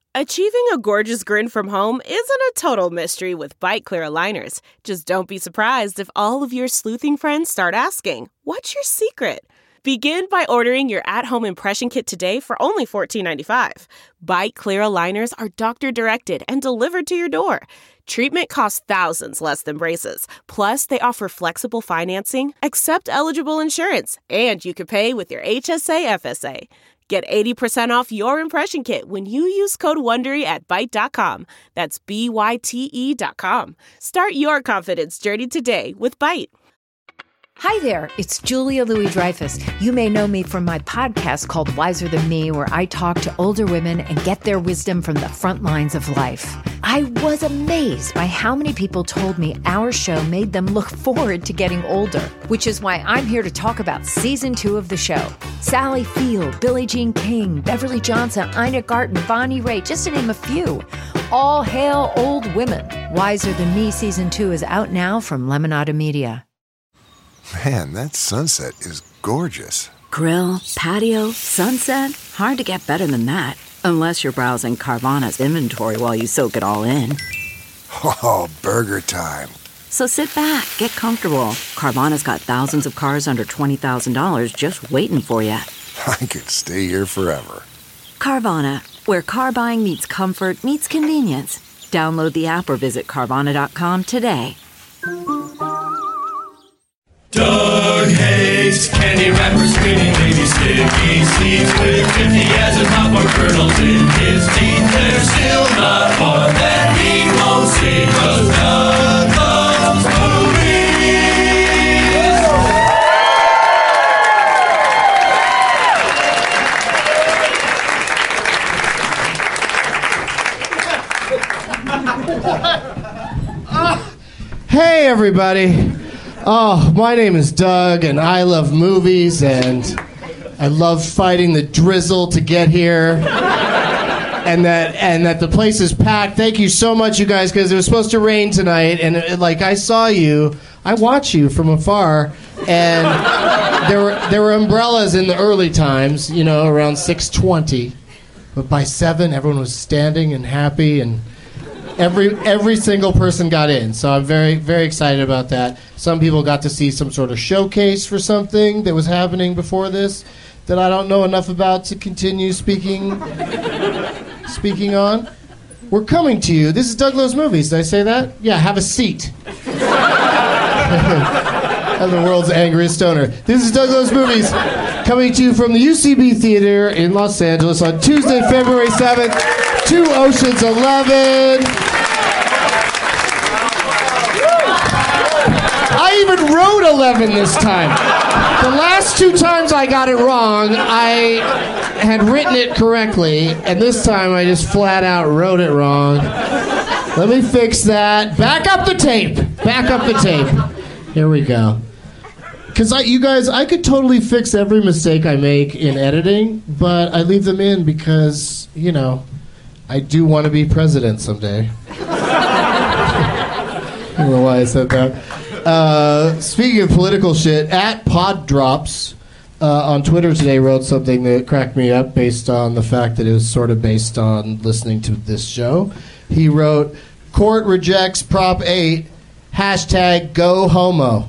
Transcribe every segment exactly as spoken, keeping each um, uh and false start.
Achieving a gorgeous grin from home isn't a total mystery with Byte Clear aligners. Just don't be surprised if all of your sleuthing friends start asking, "What's your secret?" Begin by ordering your at-home impression kit today for only fourteen ninety-five. Byte Clear aligners are doctor-directed and delivered to your door. Treatment costs thousands less than braces. Plus, they offer flexible financing, accept eligible insurance, and you can pay with your H S A F S A. Get eighty percent off your impression kit when you use code WONDERY at byte dot com. That's B Y T E dot com. Start your confidence journey today with Byte. Hi there, it's Julia Louis-Dreyfus. You may know me from my podcast called Wiser Than Me, where I talk to older women and get their wisdom from the front lines of life. I was amazed by how many people told me our show made them look forward to getting older, which is why I'm here to talk about season two of the show. Sally Field, Billie Jean King, Beverly Johnson, Ina Garten, Bonnie Raitt, just to name a few. All hail old women. Wiser Than Me season two is out now from Lemonada Media. Man, that sunset is gorgeous. Grill, patio, sunset. Hard to get better than that. Unless you're browsing Carvana's inventory while you soak it all in. Oh, burger time. So sit back, get comfortable. Carvana's got thousands of cars under twenty thousand dollars just waiting for you. I could stay here forever. Carvana, where car buying meets comfort, meets convenience. Download the app or visit Carvana dot com today. Doug hates candy wrappers, screaming baby sticky seeds with fifty as and popcorn kernels in his teeth. There's still not one that he won't see, 'cause Doug loves movies. Hey everybody. Oh, my name is Doug, and I love movies, and I love fighting the drizzle to get here, and that and that the place is packed. Thank you so much, you guys, because it was supposed to rain tonight, and it, like I saw you, I watch you from afar, and there were there were umbrellas in the early times, you know, around six twenty, but by seven, everyone was standing and happy, and Every every single person got in, so I'm very, very excited about that. Some people got to see some sort of showcase for something that was happening before this that I don't know enough about to continue speaking speaking on. We're coming to you. This is Doug Loves Movies. Did I say that? Yeah, have a seat. I'm the world's angriest stoner. This is Doug Loves Movies, coming to you from the U C B Theater in Los Angeles on Tuesday, February seventh, to Ocean's eleven. I even wrote eleven this time. The last two times I got it wrong, I had written it correctly, and this time I just flat out wrote it wrong. Let me fix that. Back up the tape. Back up the tape. Here we go. Because I, you guys, I could totally fix every mistake I make in editing, but I leave them in because, you know, I do want to be president someday. I don't know why I said that. Uh, speaking of political shit, at Pod Drops uh, on Twitter today wrote something that cracked me up based on the fact that it was sort of based on listening to this show. He wrote, "Court rejects Prop eight, hashtag go homo."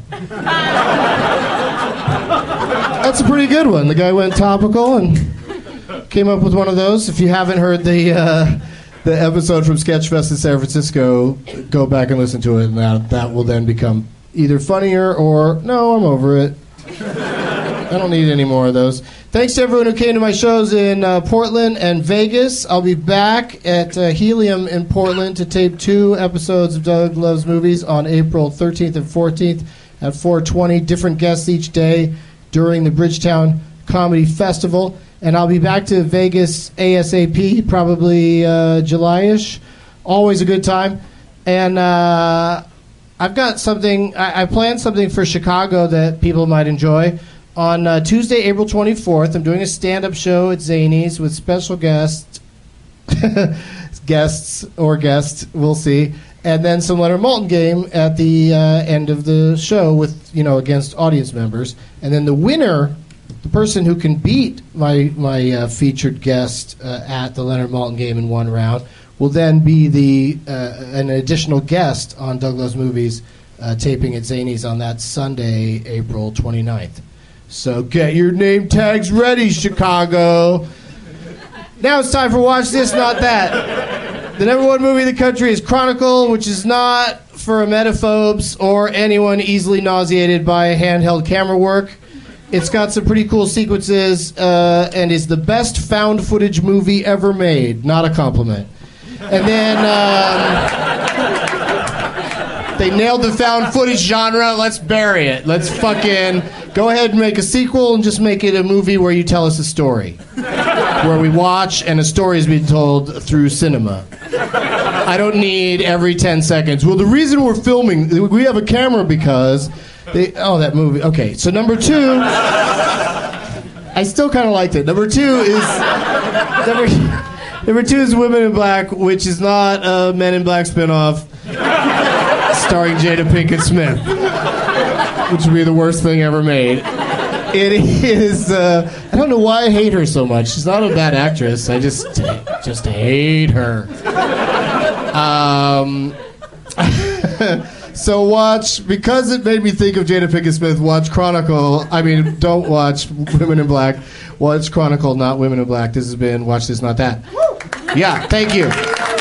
That's a pretty good one. The guy went topical and came up with one of those. If you haven't heard the uh, the episode from Sketchfest in San Francisco, go back and listen to it, and that, that will then become either funnier or, no, I'm over it. I don't need any more of those. Thanks to everyone who came to my shows in uh, Portland and Vegas. I'll be back at uh, Helium in Portland to tape two episodes of Doug Loves Movies on April thirteenth and fourteenth at four twenty. Different guests each day during the Bridgetown Comedy Festival. And I'll be back to Vegas ASAP, probably uh, July-ish. Always a good time. And uh, I've got something, I, I planned something for Chicago that people might enjoy. On uh, Tuesday, April twenty-fourth, I'm doing a stand-up show at Zany's with special guests, guests or guests, we'll see. And then some Leonard Maltin game at the uh, end of the show with, you know, against audience members. And then the winner the person who can beat my my uh, featured guest uh, at the Leonard Maltin game in one round will then be the uh, an additional guest on Doug Loves Movies, uh, taping at Zanies on that Sunday, April twenty-ninth. So get your name tags ready, Chicago. Now it's time for Watch This, Not That. The number one movie in the country is Chronicle, which is not for emetophobes or anyone easily nauseated by handheld camera work. It's got some pretty cool sequences uh, and is the best found footage movie ever made. Not a compliment. And then um, they nailed the found footage genre. Let's bury it. Let's fucking go ahead and make a sequel and just make it a movie where you tell us a story. Where we watch and a story is being told through cinema. I don't need every ten seconds. Well, the reason we're filming, we have a camera because they, oh, that movie. Okay, so number two, I still kind of liked it. Number two is number, number two is Women in Black, which is not a Men in Black spinoff starring Jada Pinkett Smith, which would be the worst thing ever made. It is. Uh, I don't know why I hate her so much. She's not a bad actress. I just, just hate her. Um, so watch, because it made me think of Jada Pinkett Smith. Watch Chronicle. I mean, don't watch Women in Black. Watch Chronicle, not Women in Black. This has been Watch This, Not That. Yeah, thank you.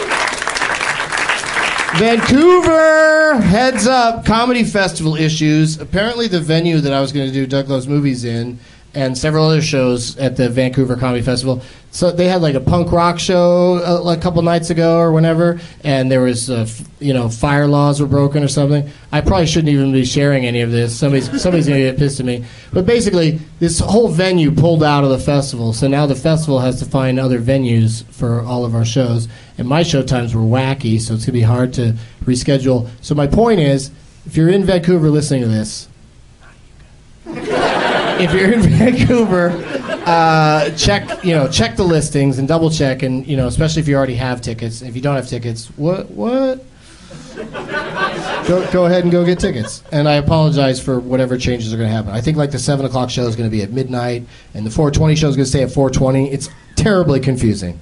Vancouver, heads up, comedy festival issues. Apparently the venue that I was going to do Doug Loves Movies in and several other shows at the Vancouver Comedy Festival, so they had like a punk rock show a, like a couple nights ago or whenever, and there was, uh, f- you know, fire laws were broken or something. I probably shouldn't even be sharing any of this. Somebody's, somebody's going to get pissed at me. But basically, this whole venue pulled out of the festival, so now the festival has to find other venues for all of our shows. And my show times were wacky, so it's going to be hard to reschedule. So my point is, if you're in Vancouver listening to this, if you're in Vancouver, uh, check you know check the listings and double check, and you know especially if you already have tickets. If you don't have tickets, what what? Go go ahead and go get tickets. And I apologize for whatever changes are going to happen. I think like the seven o'clock show is going to be at midnight, and the four twenty show is going to stay at four twenty. It's terribly confusing.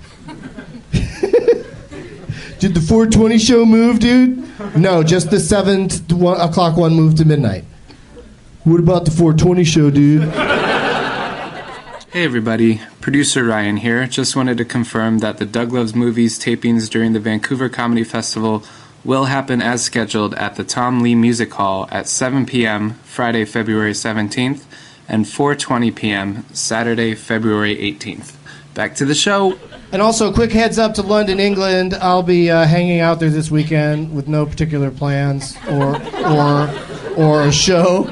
Did the four twenty show move, dude? No, just the seven o'clock one moved to midnight. What about the four twenty show, dude? Hey everybody, producer Ryan here. Just wanted to confirm that the Doug Loves Movies tapings during the Vancouver Comedy Festival will happen as scheduled at the Tom Lee Music Hall at seven p.m. Friday, February seventeenth, and four twenty p.m. Saturday, February eighteenth. Back to the show. And also, quick heads up to London, England. I'll be uh, hanging out there this weekend with no particular plans or or or a show.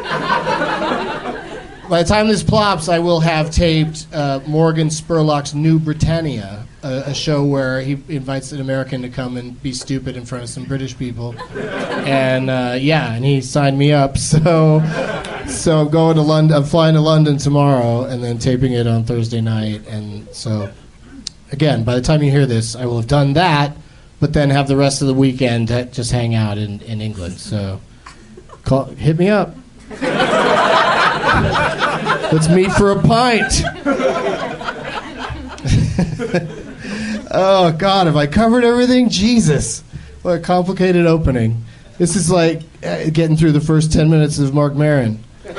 By the time this plops, I will have taped uh, Morgan Spurlock's New Britannia, a, a show where he invites an American to come and be stupid in front of some British people. And uh, yeah, and he signed me up. So, so I'm going to London. I'm flying to London tomorrow, and then taping it on Thursday night. And so, again, by the time you hear this, I will have done that, but then have the rest of the weekend to just hang out in, in England. So, call, hit me up. Let's meet for a pint. Oh, God, have I covered everything? Jesus. What a complicated opening. This is like uh, getting through the first ten minutes of Marc Maron. So,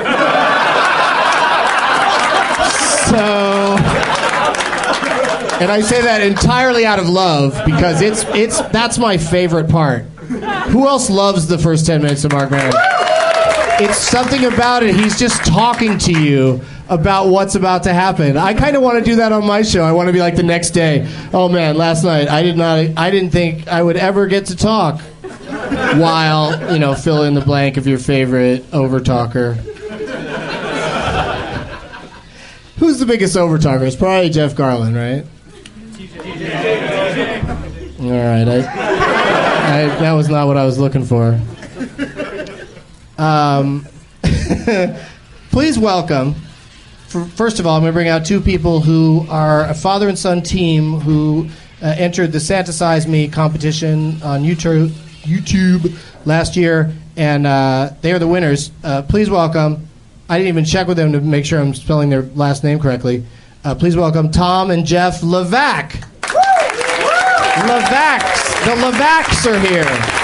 and I say that entirely out of love because it's it's that's my favorite part. Who else loves the first ten minutes of Marc Maron? It's something about it. He's just talking to you about what's about to happen. I kind of want to do that on my show. I want to be like the next day. Oh man, last night I did not. I didn't think I would ever get to talk. While you know, fill in the blank of your favorite overtalker. Who's the biggest overtalker? It's probably Jeff Garlin, right? All right, I, I, that was not what I was looking for. Um, please welcome, for, first of all, I'm going to bring out two people who are a father and son team who uh, entered the Santasize Me competition on YouTube, YouTube last year, and uh, they are the winners. Uh, please welcome I didn't even check with them to make sure I'm spelling their last name correctly. Uh, please welcome Tom and Jeff Levac. Levacs. The Levacs are here.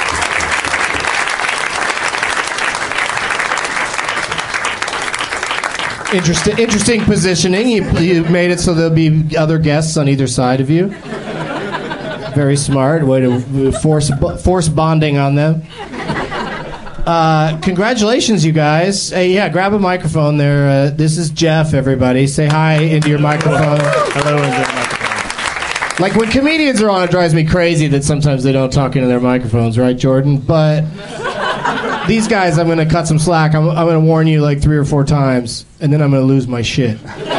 Interesting, interesting positioning. You, you made it so there'll be other guests on either side of you. Very smart way to force force bonding on them. Uh, congratulations, you guys. Hey, yeah, grab a microphone there. Uh, this is Jeff, everybody. Say hi into your microphone. Hello into the microphone. Like when comedians are on, it drives me crazy that sometimes they don't talk into their microphones, right, Jordan? But these guys, I'm going to cut some slack. I'm, I'm going to warn you like three or four times, and then I'm going to lose my shit.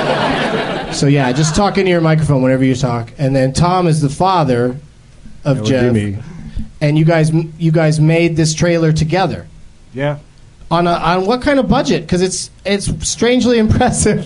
So yeah, just talk into your microphone whenever you talk. And then Tom is the father of that Jeff. Would be me. And you guys, you guys made this trailer together. Yeah. On a, on what kind of budget? Because it's it's strangely impressive.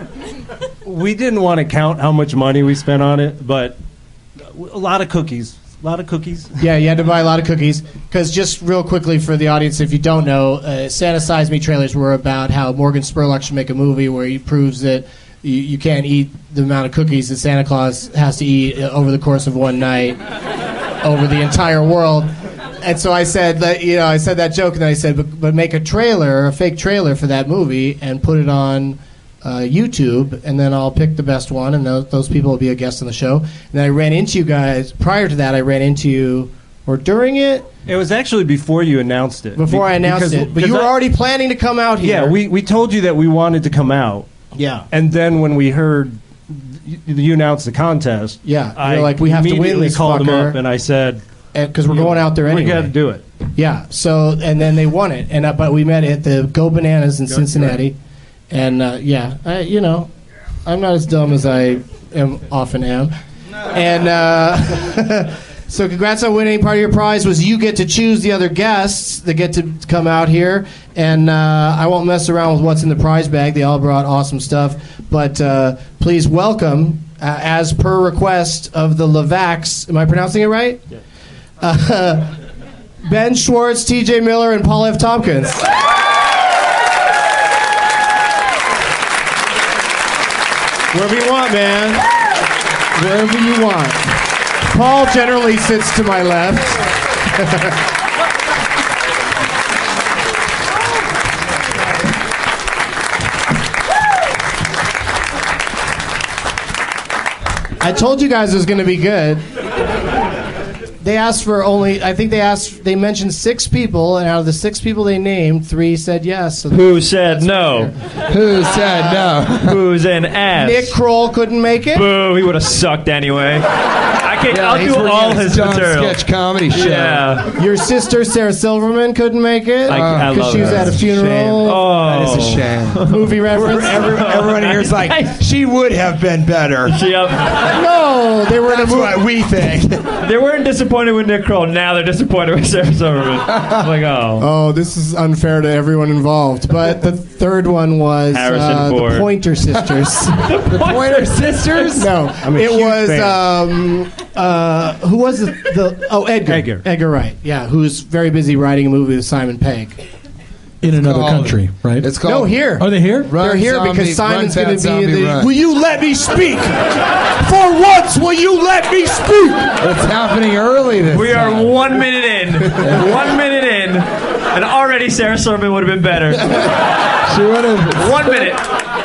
We didn't want to count how much money we spent on it, but a lot of cookies. A lot of cookies. Yeah, you had to buy a lot of cookies. Because just real quickly for the audience, if you don't know, uh, Santa Size Me trailers were about how Morgan Spurlock should make a movie where he proves that you, you can't eat the amount of cookies that Santa Claus has to eat over the course of one night over the entire world. And so I said, that, you know, I said that joke, and then I said, but, but make a trailer, a fake trailer for that movie, and put it on uh, YouTube, and then I'll pick the best one, and those, those people will be a guest on the show. And then I ran into you guys. Prior to that, I ran into you, or during it? It was actually before you announced it. Before Be- I announced because, it. But you were I, already planning to come out here. Yeah, we, we told you that we wanted to come out. Yeah. And then when we heard you, you announced the contest, yeah, I you're like, we have to win immediately this called fucker. them up, and I said, because we're going out there anyway. We got to do it. Yeah. So and then they won it, and uh, but we met at the Go Bananas in Go, Cincinnati, right. and uh, yeah, I, you know, I'm not as dumb as I am often am, and uh, so congrats on winning. Part of your prize was you get to choose the other guests that get to come out here, and uh, I won't mess around with what's in the prize bag. They all brought awesome stuff, but uh, please welcome, uh, as per request of the Levacs. Am I pronouncing it right? Yeah. Uh, Ben Schwartz, T J Miller, and Paul F. Tompkins. Wherever you want, man. Wherever you want. Paul generally sits to my left. I told you guys it was going to be good. They asked for only, I think they asked, they mentioned six people, and out of the six people they named, three said yes. So Who said no? Who said no? Who's an ass? Nick Kroll couldn't make it. Boo, he would have sucked anyway. I can, Yeah, I'll he's do working all on his John's material. sketch comedy show. Yeah. Your sister, Sarah Silverman, couldn't make it. I, I Because love she was her. at a funeral. Shame. Oh. That is a shame. Movie reference. Every, everyone here is like, she would have been better. She, um, No, they were in a That's movie. what we think. they weren't disappointed with Nick Kroll. Now they're disappointed with Sarah Silverman. I'm like, oh. Oh, this is unfair to everyone involved. But the third one was Harrison uh, the Ford. Pointer Sisters. The Pointer Sisters? No, I'm a it huge was fan. um, uh, who was the, the oh Edgar Edgar. Edgar Wright, yeah, who's very busy writing a movie with Simon Pegg. In another called- country, right? It's called No, here. Are they here? Run, They're here zombie, because Simon's run, going to fat be in zombie, the. run. Will you let me speak? For once, will you let me speak? It's happening early this We time. are one minute in. one minute in. And already Sarah Silverman would have been better. She would have. One minute.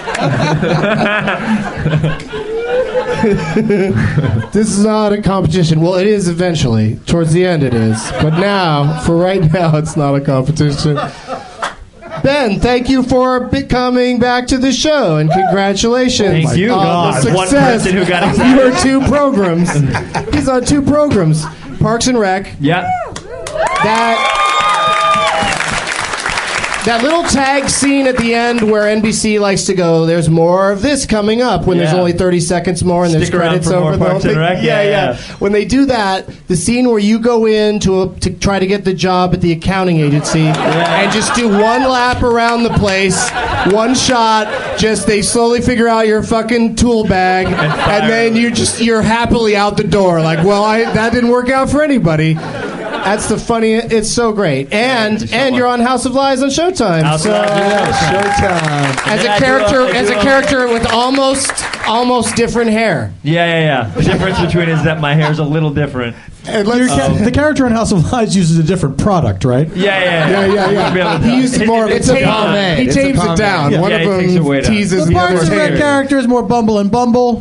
This is not a competition. Well, it is eventually. Towards the end, it is. But now, for right now, it's not a competition. Ben, thank you for be- coming back to the show, and congratulations Thank you. on God, the one success person who got of excited. your two programs. He's on two programs, Parks and Rec. Yeah. That that little tag scene at the end where N B C likes to go, there's more of this coming up when there's Yeah. only thirty seconds more and there's Stick around credits for more over the Parks whole and thing. Rec? Yeah, Yeah, yeah, yeah. When they do that, the scene where you go in to, a, to try to get the job at the accounting agency and just do one lap around the place, one shot, just they slowly figure out your fucking tool bag, and, and then you just you're happily out the door. Like, well, I that didn't work out for anybody. That's the funny. It's so great, and so and much. you're on House of Lies on Showtime. House so, of Lies, yeah, Showtime. As a Yeah, I do character, a- I as do a a- character with almost almost different hair. Yeah, yeah, yeah. The difference between is that my hair's a little different. Your ca- the character in House of Lies uses a different product, right? Yeah, yeah, yeah. Yeah, yeah, yeah. Be able to He tell. uses more of It's a pomade. He It's a tames it pomade. down. Yeah, One yeah, of he takes it them way down. teases The the Parks other and Rec hair. character is more Bumble and Bumble.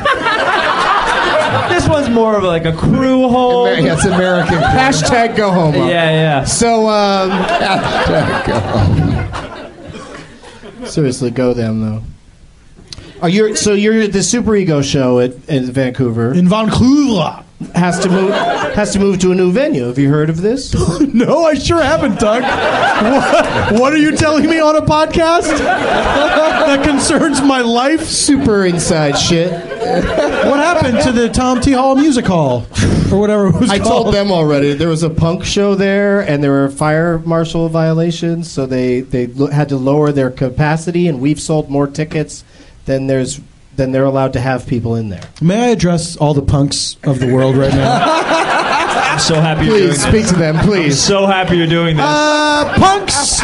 This one's more of like a crew home. Amer- yeah, it's American. Hashtag go home. Yeah, yeah. So, um, Hashtag go home. seriously, go them though. Are you so you're the Super Ego show at, at Vancouver In Vancouver. has to move has to move to a new venue. Have you heard of this? No, I sure haven't, Doug. What, what are you telling me on a podcast that concerns my life? Super inside shit. What happened to the Tom T. Hall Music Hall or whatever it was I called? told them already. There was a punk show there, and there were fire marshal violations, so they they lo- had to lower their capacity. And we've sold more tickets than there's than they're allowed to have people in there. May I address all the punks of the world right now? I'm so happy you're doing Please this. speak to them, I'm please. so happy you're doing this. Uh, punks!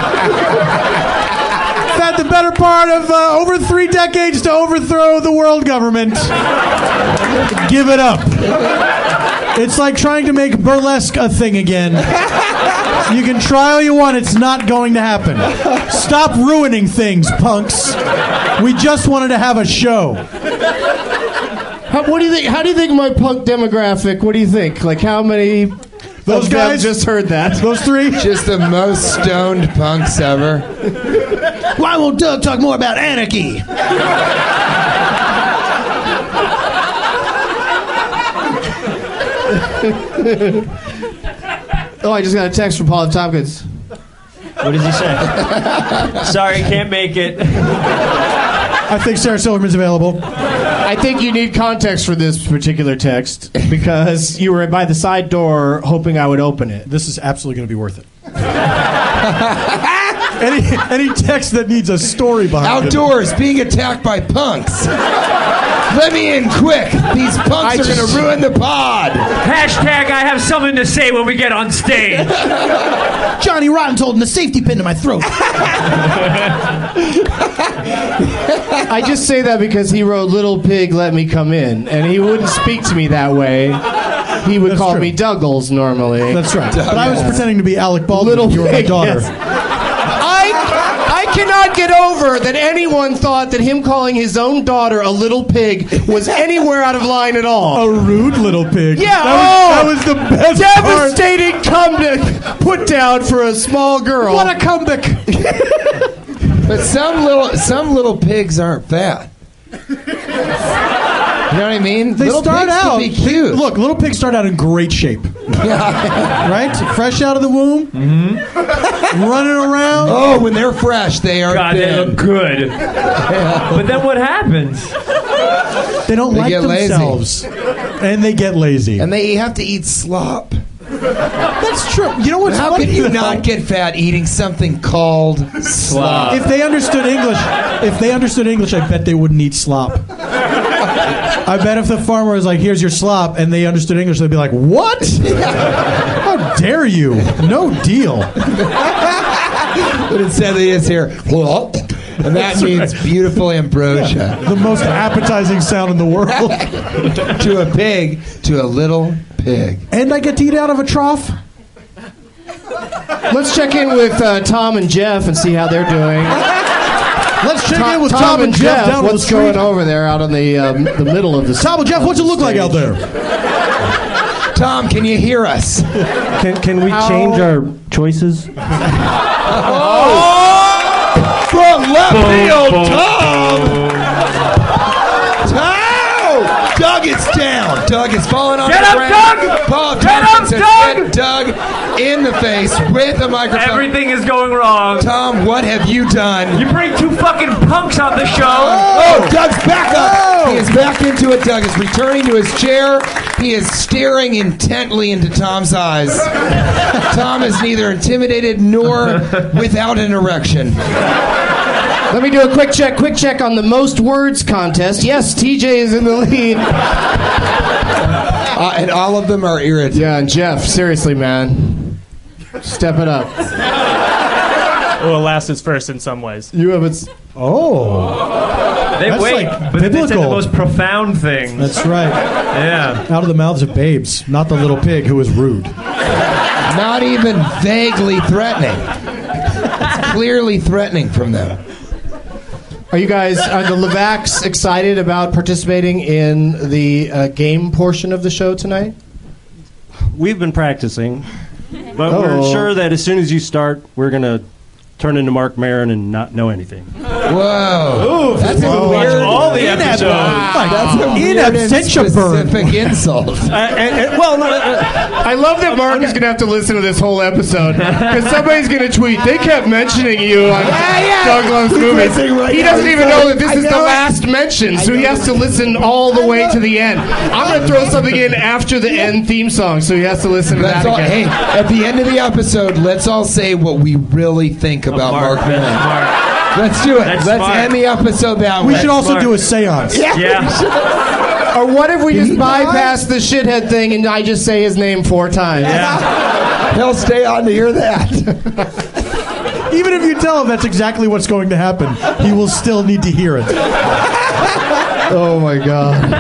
Had the better part of uh, over three decades to overthrow the world government. Give it up. It's like trying to make burlesque a thing again. You can try all you want, it's not going to happen. Stop ruining things, punks. We just wanted to have a show. How, what do you think? How do you think my punk demographic? What do you think? Like how many? Those of them guys just heard that. Those three? Just the most stoned punks ever. Why won't Doug talk more about anarchy? Oh, I just got a text from Paul F. Tompkins. What does he say? Sorry, can't make it. I think Sarah Silverman's available. I think you need context for this particular text because you were by the side door hoping I would open it. This is absolutely going to be worth it. any, any text that needs a story behind Outdoors, being attacked by punks. Let me in quick. These punks I are going just- to ruin the pod. Hashtag I have something to say when we get on stage. it. Johnny Rotten told him a safety pin to my throat. I just say that because he wrote "Little Pig, Let Me Come In," and he wouldn't speak to me that way. He would That's call true. me Douglas normally. That's right. But I was pretending to be Alec Baldwin. Little You were my Pig, daughter. yes. I I cannot get over that anyone thought that him calling his own daughter a little pig was anywhere out of line at all. A rude little pig. Yeah, that, oh, was, that was the best part. Devastating come to put down for a small girl. What a comeback. But some little some little pigs aren't fat. You know what I mean? They little start pigs out. can be cute. Look, little pigs start out in great shape. Right? Fresh out of the womb. Mm-hmm. Running around. Oh, when they're fresh, they are God, they thin. look good. But then what happens? They don't They like get lazy. themselves. And they get lazy. And they have to eat slop. That's true. You know what's How funny? can you though? not get fat eating something called slop? If they understood English, if they understood English, I bet they wouldn't eat slop. I bet if the farmer was like, "Here's your slop," and they understood English, they'd be like, "What? How dare you? No deal." But instead they just hear, "Whoop," and that means beautiful ambrosia. The most appetizing sound in the world. To a pig, to a little pig. And I get to eat out of a trough. Let's check in with uh, Tom and Jeff and see how they're doing. Let's check Tom, in with Tom Tom, and and Jeff, Jeff. down on the What's street. going over there out on the um, the middle of the Tom and Jeff, what's it look like out there? Tom, can you hear us? Can, can we How- change our choices? From left field, Tom! Tom! Doug is down. Doug is falling on Get the up, ground. Doug! Paul Get Tompkins up, has Doug! hit Doug in the face with the microphone. Everything is going wrong. Tom, what have you done? You bring two fucking punks on the show. Oh, Doug's back up. He is back into it. Doug is returning to his chair. He is staring intently into Tom's eyes. Tom is neither intimidated nor without an erection. Let me do a quick check. Quick check on the most words contest. Yes, T J is in the lead. uh, and all of them are irritating. Yeah, and Jeff, seriously, man, step it up. Well, last is first in some ways. You have it. Oh. They That's wait, like but then they say the biblical. most profound things. That's right. Yeah. Out of the mouths of babes, not the little pig who was rude. Not even vaguely threatening. It's clearly threatening from them. Are you guys, are the Levacs excited about participating in the uh, game portion of the show tonight? We've been practicing, but Oh. we're sure that as soon as you start, we're going to turn into Mark Maron and not know anything. Whoa. Ooh, That's a watch weird... all the episodes. That's a In weird and absentia burn. specific insult. Uh, and, and, well, no, uh, I love that Mark is going to have to listen to this whole episode because somebody's going to tweet, they kept mentioning you on Yeah, yeah. Doug Loves We're Movies. missing right He now. doesn't even know that this I is the know it. last mention, so he has to listen all the way to the end. I'm going to throw something in after the end theme song, so he has to listen to Let's that all, hey, again. at the end of the episode, let's all say what we really think about Mark, Mark that's Maron. smart. Let's do it. That's Let's smart. end the episode that We way. should also Smart. do a seance. Yeah. Or what if we Did just he die? bypass the shithead thing and I just say his name four times? He'll stay on to hear that. Even if you tell him that's exactly what's going to happen, he will still need to hear it. Oh my god.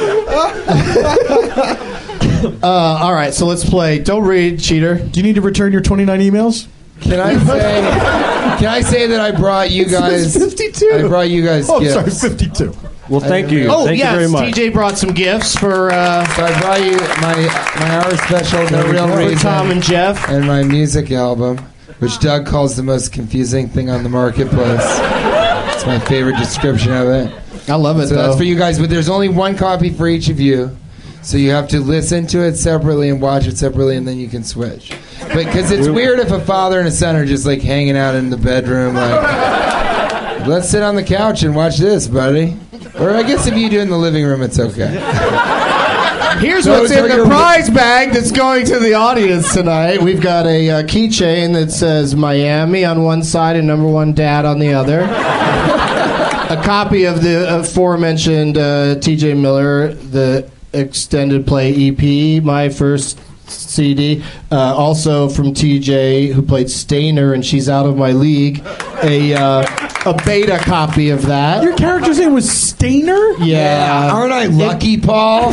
uh, all right, so let's play. Don't read, cheater. Do you need to return your twenty-nine emails? Can I say? Can I say that I brought you guys? fifty-two. I brought you guys Oh, gifts. sorry, fifty-two. well, thank you. Oh, thank yes, you very much. T J brought some gifts for, uh, So I brought you my my hour special, No Real for Reason, Tom and Jeff. and my music album, which Doug calls the most confusing thing on the marketplace. It's my favorite description of it. I love it, So though. that's for you guys, but there's only one copy for each of you. So you have to listen to it separately and watch it separately, and then you can switch. Because it's weird if a father and a son are just like hanging out in the bedroom, like, let's sit on the couch and watch this, buddy. Or I guess if you do in the living room, it's okay. Here's Those what's in are the your- prize bag that's going to the audience tonight. We've got a uh, keychain that says Miami on one side and Number One Dad on the other. A copy of the aforementioned uh, T J Miller, the extended play E P, my first C D. Uh, also from T J, who played Stainer, and She's Out of My League. A uh, a beta copy of that. Your character's name was Stainer? Yeah. Aren't I lucky, Paul?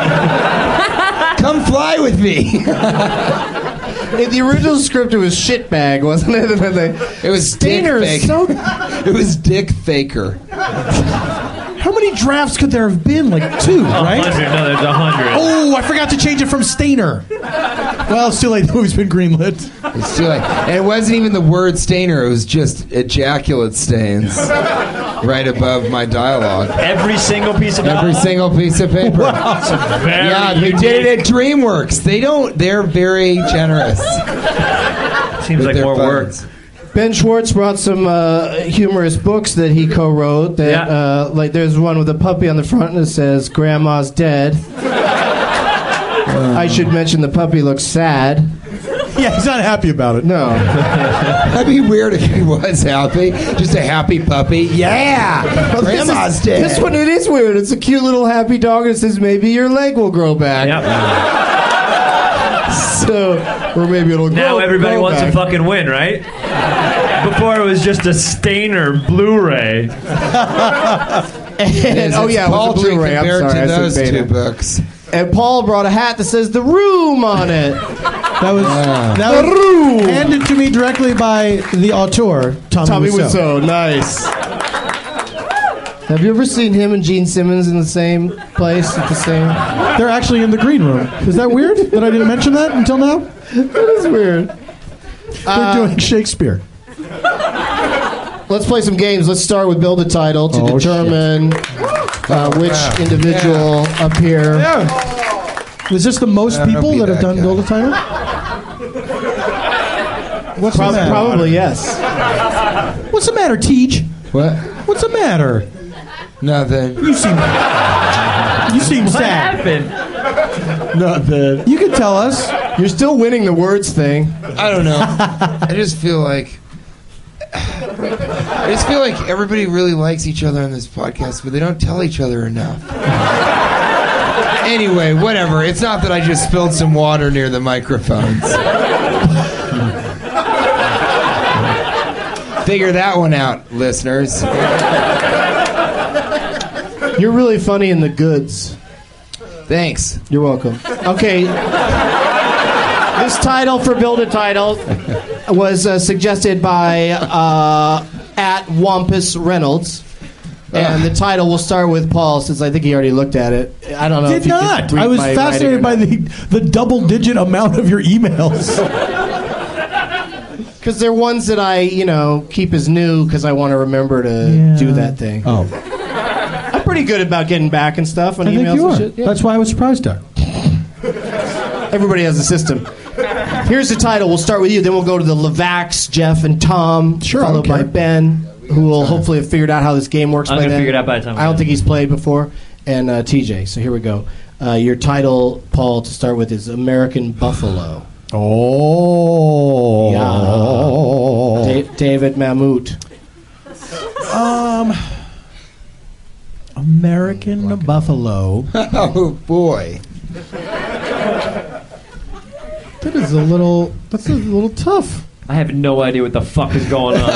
Come fly with me. In the original script, it was shitbag, wasn't it? And then they, It was Stainer Dick is Faker. so. It was Dick Faker. How many drafts could there have been? Like two, A right? hundred. No, there's a hundred. Oh, I forgot to change it from Stainer. Well, it's too late. The movie's been greenlit. It's too late. And it wasn't even the word stainer. It was just ejaculate stains right above my dialogue. Every single piece of Every single piece of paper. Very Yeah, they unique. did it at DreamWorks. They don't. They're very generous. Seems with like their more funds. work. Ben Schwartz brought some uh, humorous books that he co-wrote. That Yeah. uh, like there's one with a puppy on the front and it says "Grandma's dead." I should mention the puppy looks sad. Yeah, he's not happy about it. No. That'd be weird if he was happy. Just a happy puppy. Yeah, Grandma's this, is, dead. this one it is weird. It's a cute little happy dog and it says maybe your leg will grow back. Yep. So, or maybe it'll grow. Now everybody grow wants back. to fucking win, right? Before it was just a Stainer Blu-ray. And, oh yeah, it was a paltry Blu-ray. I'm compared sorry, I to said those beta. two books. And Paul brought a hat that says "The Room" on it. That was that The was Room. handed to me directly by the auteur, Tommy, Tommy Wiseau. Wiseau, nice. Have you ever seen him and Gene Simmons in the same place at the same? They're actually in the green room. Is that weird that I didn't mention that until now? That is weird. They're Uh, doing Shakespeare. Let's play some games. Let's start with Build a Title to Oh, determine uh, which yeah. individual up here. Is this the most Yeah, don't people be that have that done guy. Build a Title? What's Prob- the matter? probably yes. What's the matter, Teej? What? What's the matter? Nothing. You seem you seem What sad. happened? Nothing. You can tell us. You're still winning the words thing. I don't know. I just feel like I just feel like everybody really likes each other on this podcast, but they don't tell each other enough. Anyway, whatever. It's not that I just spilled some water near the microphones. Figure that one out, listeners. You're really funny in the goods. Thanks. You're welcome. Okay. This title for Build a Title was uh, suggested by uh, at Wampus Reynolds. And the title will start with Paul, since I think he already looked at it. I don't know Did if you not. could read I was my fascinated by writing the, the double-digit amount of your emails. Because they're ones that I, you know, keep as new because I want to remember to Yeah. do that thing. Oh. I'm pretty good about getting back and stuff on I emails think you and are. shit. Yeah. That's why I was surprised at. Everybody has a system. Here's the title. We'll start with you. Then we'll go to the Levacs, Jeff, and Tom. Sure, Followed okay. by Ben, who will hopefully have figured out how this game works I'm by gonna then. figure it out by the time I don't we're think he's played before. And uh, T J. So here we go. Uh, your title, Paul, to start with is American Buffalo. Oh. Yeah. Da- David Mamoot. Um, American Buffalo. Oh, boy. That is a little. That's a little tough. I have no idea what the fuck is going on.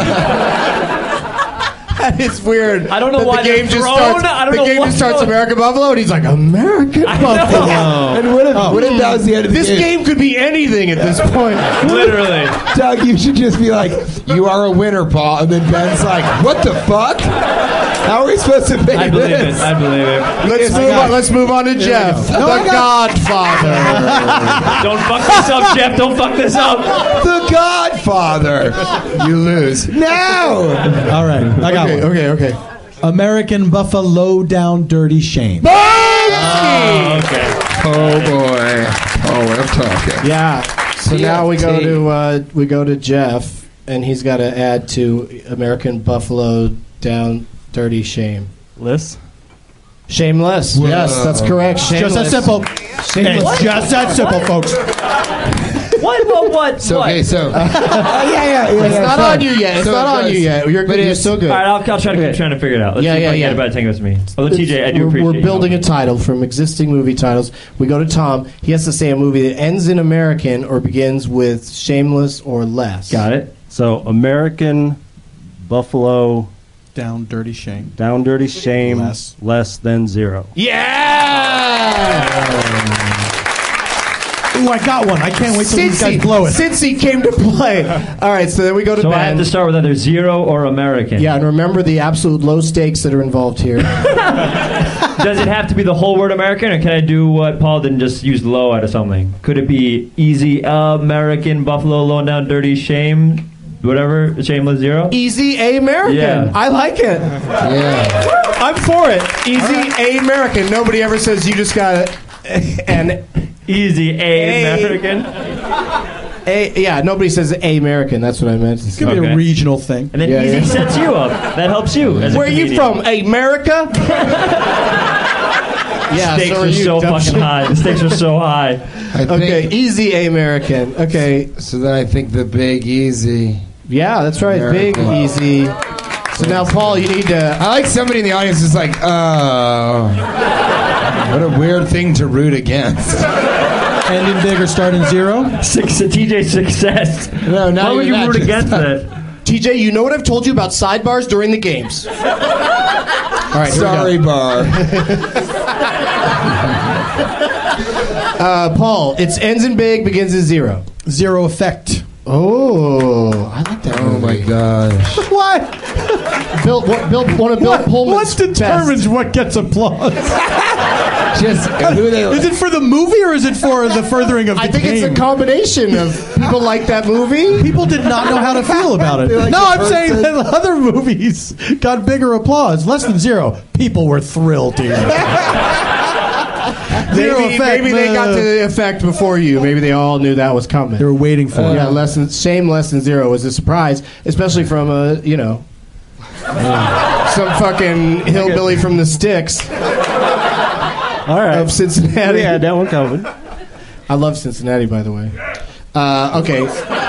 That is weird. I don't know that why the game they're just thrown. starts. I don't the know game what's just starts going- American Buffalo, and he's like American I know. Buffalo. And what if, Oh. what if that was the end of the This game? game could be anything at this point. Literally. Doug, you should just be like, "You are a winner, Paul," and then Ben's like, "What the fuck? How are we supposed to pay I believe it. this?" I believe it. Let's move on. Let's move on to Jeff, No, the I Godfather. Don't fuck this up, Jeff. Don't fuck this up. The Godfather. You lose. No. All right, I got Okay, one. okay, okay. American Buffalo Down Dirty Shame. Oh, okay. Oh boy. Oh, I'm talking. Yeah. So T F T. now we go to uh, we go to Jeff, and he's got to add to American Buffalo Down Dirty Shame. Liz? Shameless. Whoa. Yes, that's correct. Just that Shameless. simple. Shameless. It's just that simple, folks. What? What? What? So what? okay, so uh, yeah, yeah, yeah. It's yeah, not so- on you yet. It's so not it on goes- you yet. You're, but you're it's- still good. All right, I'll, I'll try to keep trying to figure it out. Let's Yeah, see if yeah, I can yeah. get it by the time it goes to me. Although T J, I do we're, appreciate we're you building a helping. title from existing movie titles. We go to Tom. He has to say a movie that ends in American or begins with shameless or less. Got it. So American Buffalo Down Dirty Shame. Down Dirty Shame Less. less than zero. Yeah! Ooh, I got one. I can't wait till these Since he, guys blow it. since he came to play. All right, so then we go to So I Ben. have to start with either zero or American. Yeah, and remember the absolute low stakes that are involved here. Does it have to be the whole word American, or can I do what Paul did and just use low out of something? Could it be easy American Buffalo Low Down Dirty Shame, whatever, shameless zero? Easy A American. Yeah. I like it. Yeah. I'm for it. Easy A American. Nobody ever says you just got an Easy A, A- American. A. Yeah, nobody says A American. That's what I meant. It's gonna be Okay. a regional thing. And then Yeah, easy yeah. sets you up. That helps you. As a Where are you comedian. from? America? Yeah, Stakes so are are you, so dumb fucking shit. high. The stakes are so high. I think, Okay, easy A American. Okay, So then I think the Big Easy. yeah, that's right. Big, American. easy. So now, Paul, you need to. I like somebody in the audience is like, oh, what a weird thing to root against. Ending big or starting zero? Six, T J's success. No, not Why would even you that, root just- against that? T J, you know what I've told you about sidebars during the games. All right, here we go. Sorry, bar. Uh, Paul, it's ends in big, begins in zero. Zero effect. Oh, I like that. Oh my gosh. What? Bill, what, Bill, one of Bill What, Pullman's what determines best. what gets applause? Just who they Is it for the movie or is it for the furthering of the I think game? it's a combination of people like that movie. People did not know how to feel about it. They like No, the I'm saying person. that other movies got bigger applause. Less than zero. People were thrilled to hear that. Zero Maybe, effect, maybe they got uh, to the effect before you. Maybe they all knew that was coming. They were waiting for it. yeah, less than shame. Less than zero was a surprise, especially from a you know some fucking hillbilly from the sticks All right. of Cincinnati. We had that one covered. I love Cincinnati, by the way. Uh, okay.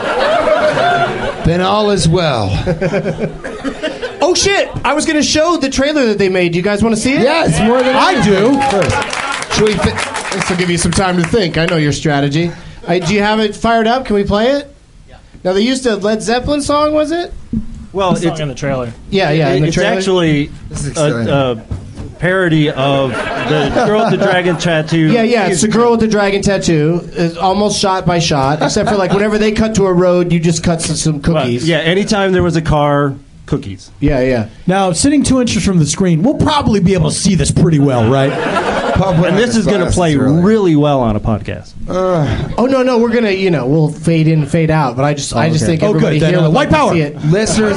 Then all is well. Oh shit! I was going to show the trailer that they made. Do you guys want to see it? Yes, more than I do. Should we? Fi- this will give you some time to think. I know your strategy. Uh, do you have it fired up? Can we play it? Yeah. Now they used a Led Zeppelin song, was it? Well, it's in the trailer. Yeah, yeah. In the it's trailer? actually a, a parody of the girl with the dragon tattoo. Yeah, yeah. It's the girl with the dragon tattoo. It's almost shot by shot, except for like whenever they cut to a road, you just cut to some cookies. Well, yeah, anytime there was a car, cookies. Yeah, yeah. Now, sitting two inches from the screen, we'll probably be able to see this pretty well, right? And this is going to play really. really well on a podcast. Uh, oh no, no, we're gonna, you know, we'll fade in, and fade out. But I just, oh, I just okay. think oh, everybody good. here Then, uh, would white like power, to see it. listeners.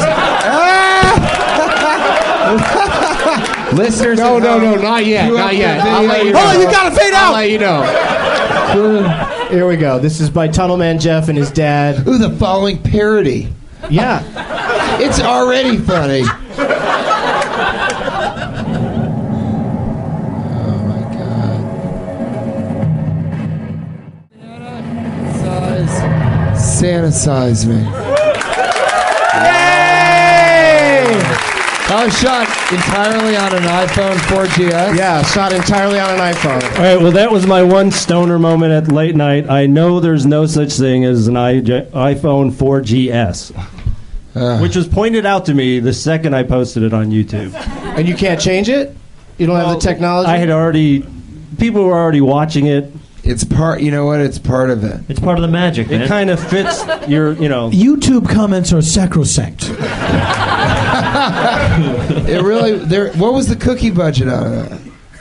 Listeners, no, no, no, not yet, not yet. I'll let you know. Oh, you gotta fade out. I'll let you know. Here we go. This is by Tunnelman Jeff and his dad. Ooh, the following parody. Yeah, it's already funny. Sanitize me. Yay! I was shot entirely on an iPhone four G S. Yeah, shot entirely on an iPhone. All right, well, that was my one stoner moment at late night. I know there's no such thing as an I- iPhone four G S, uh. which was pointed out to me the second I posted it on YouTube. And you can't change it? You don't well, have the technology? I had already... People were already watching it. It's part, you know what? It's part of it. It's part of the magic, man. It kind of fits your, you know. YouTube comments are sacrosanct. It really. There. What was the cookie budget on it?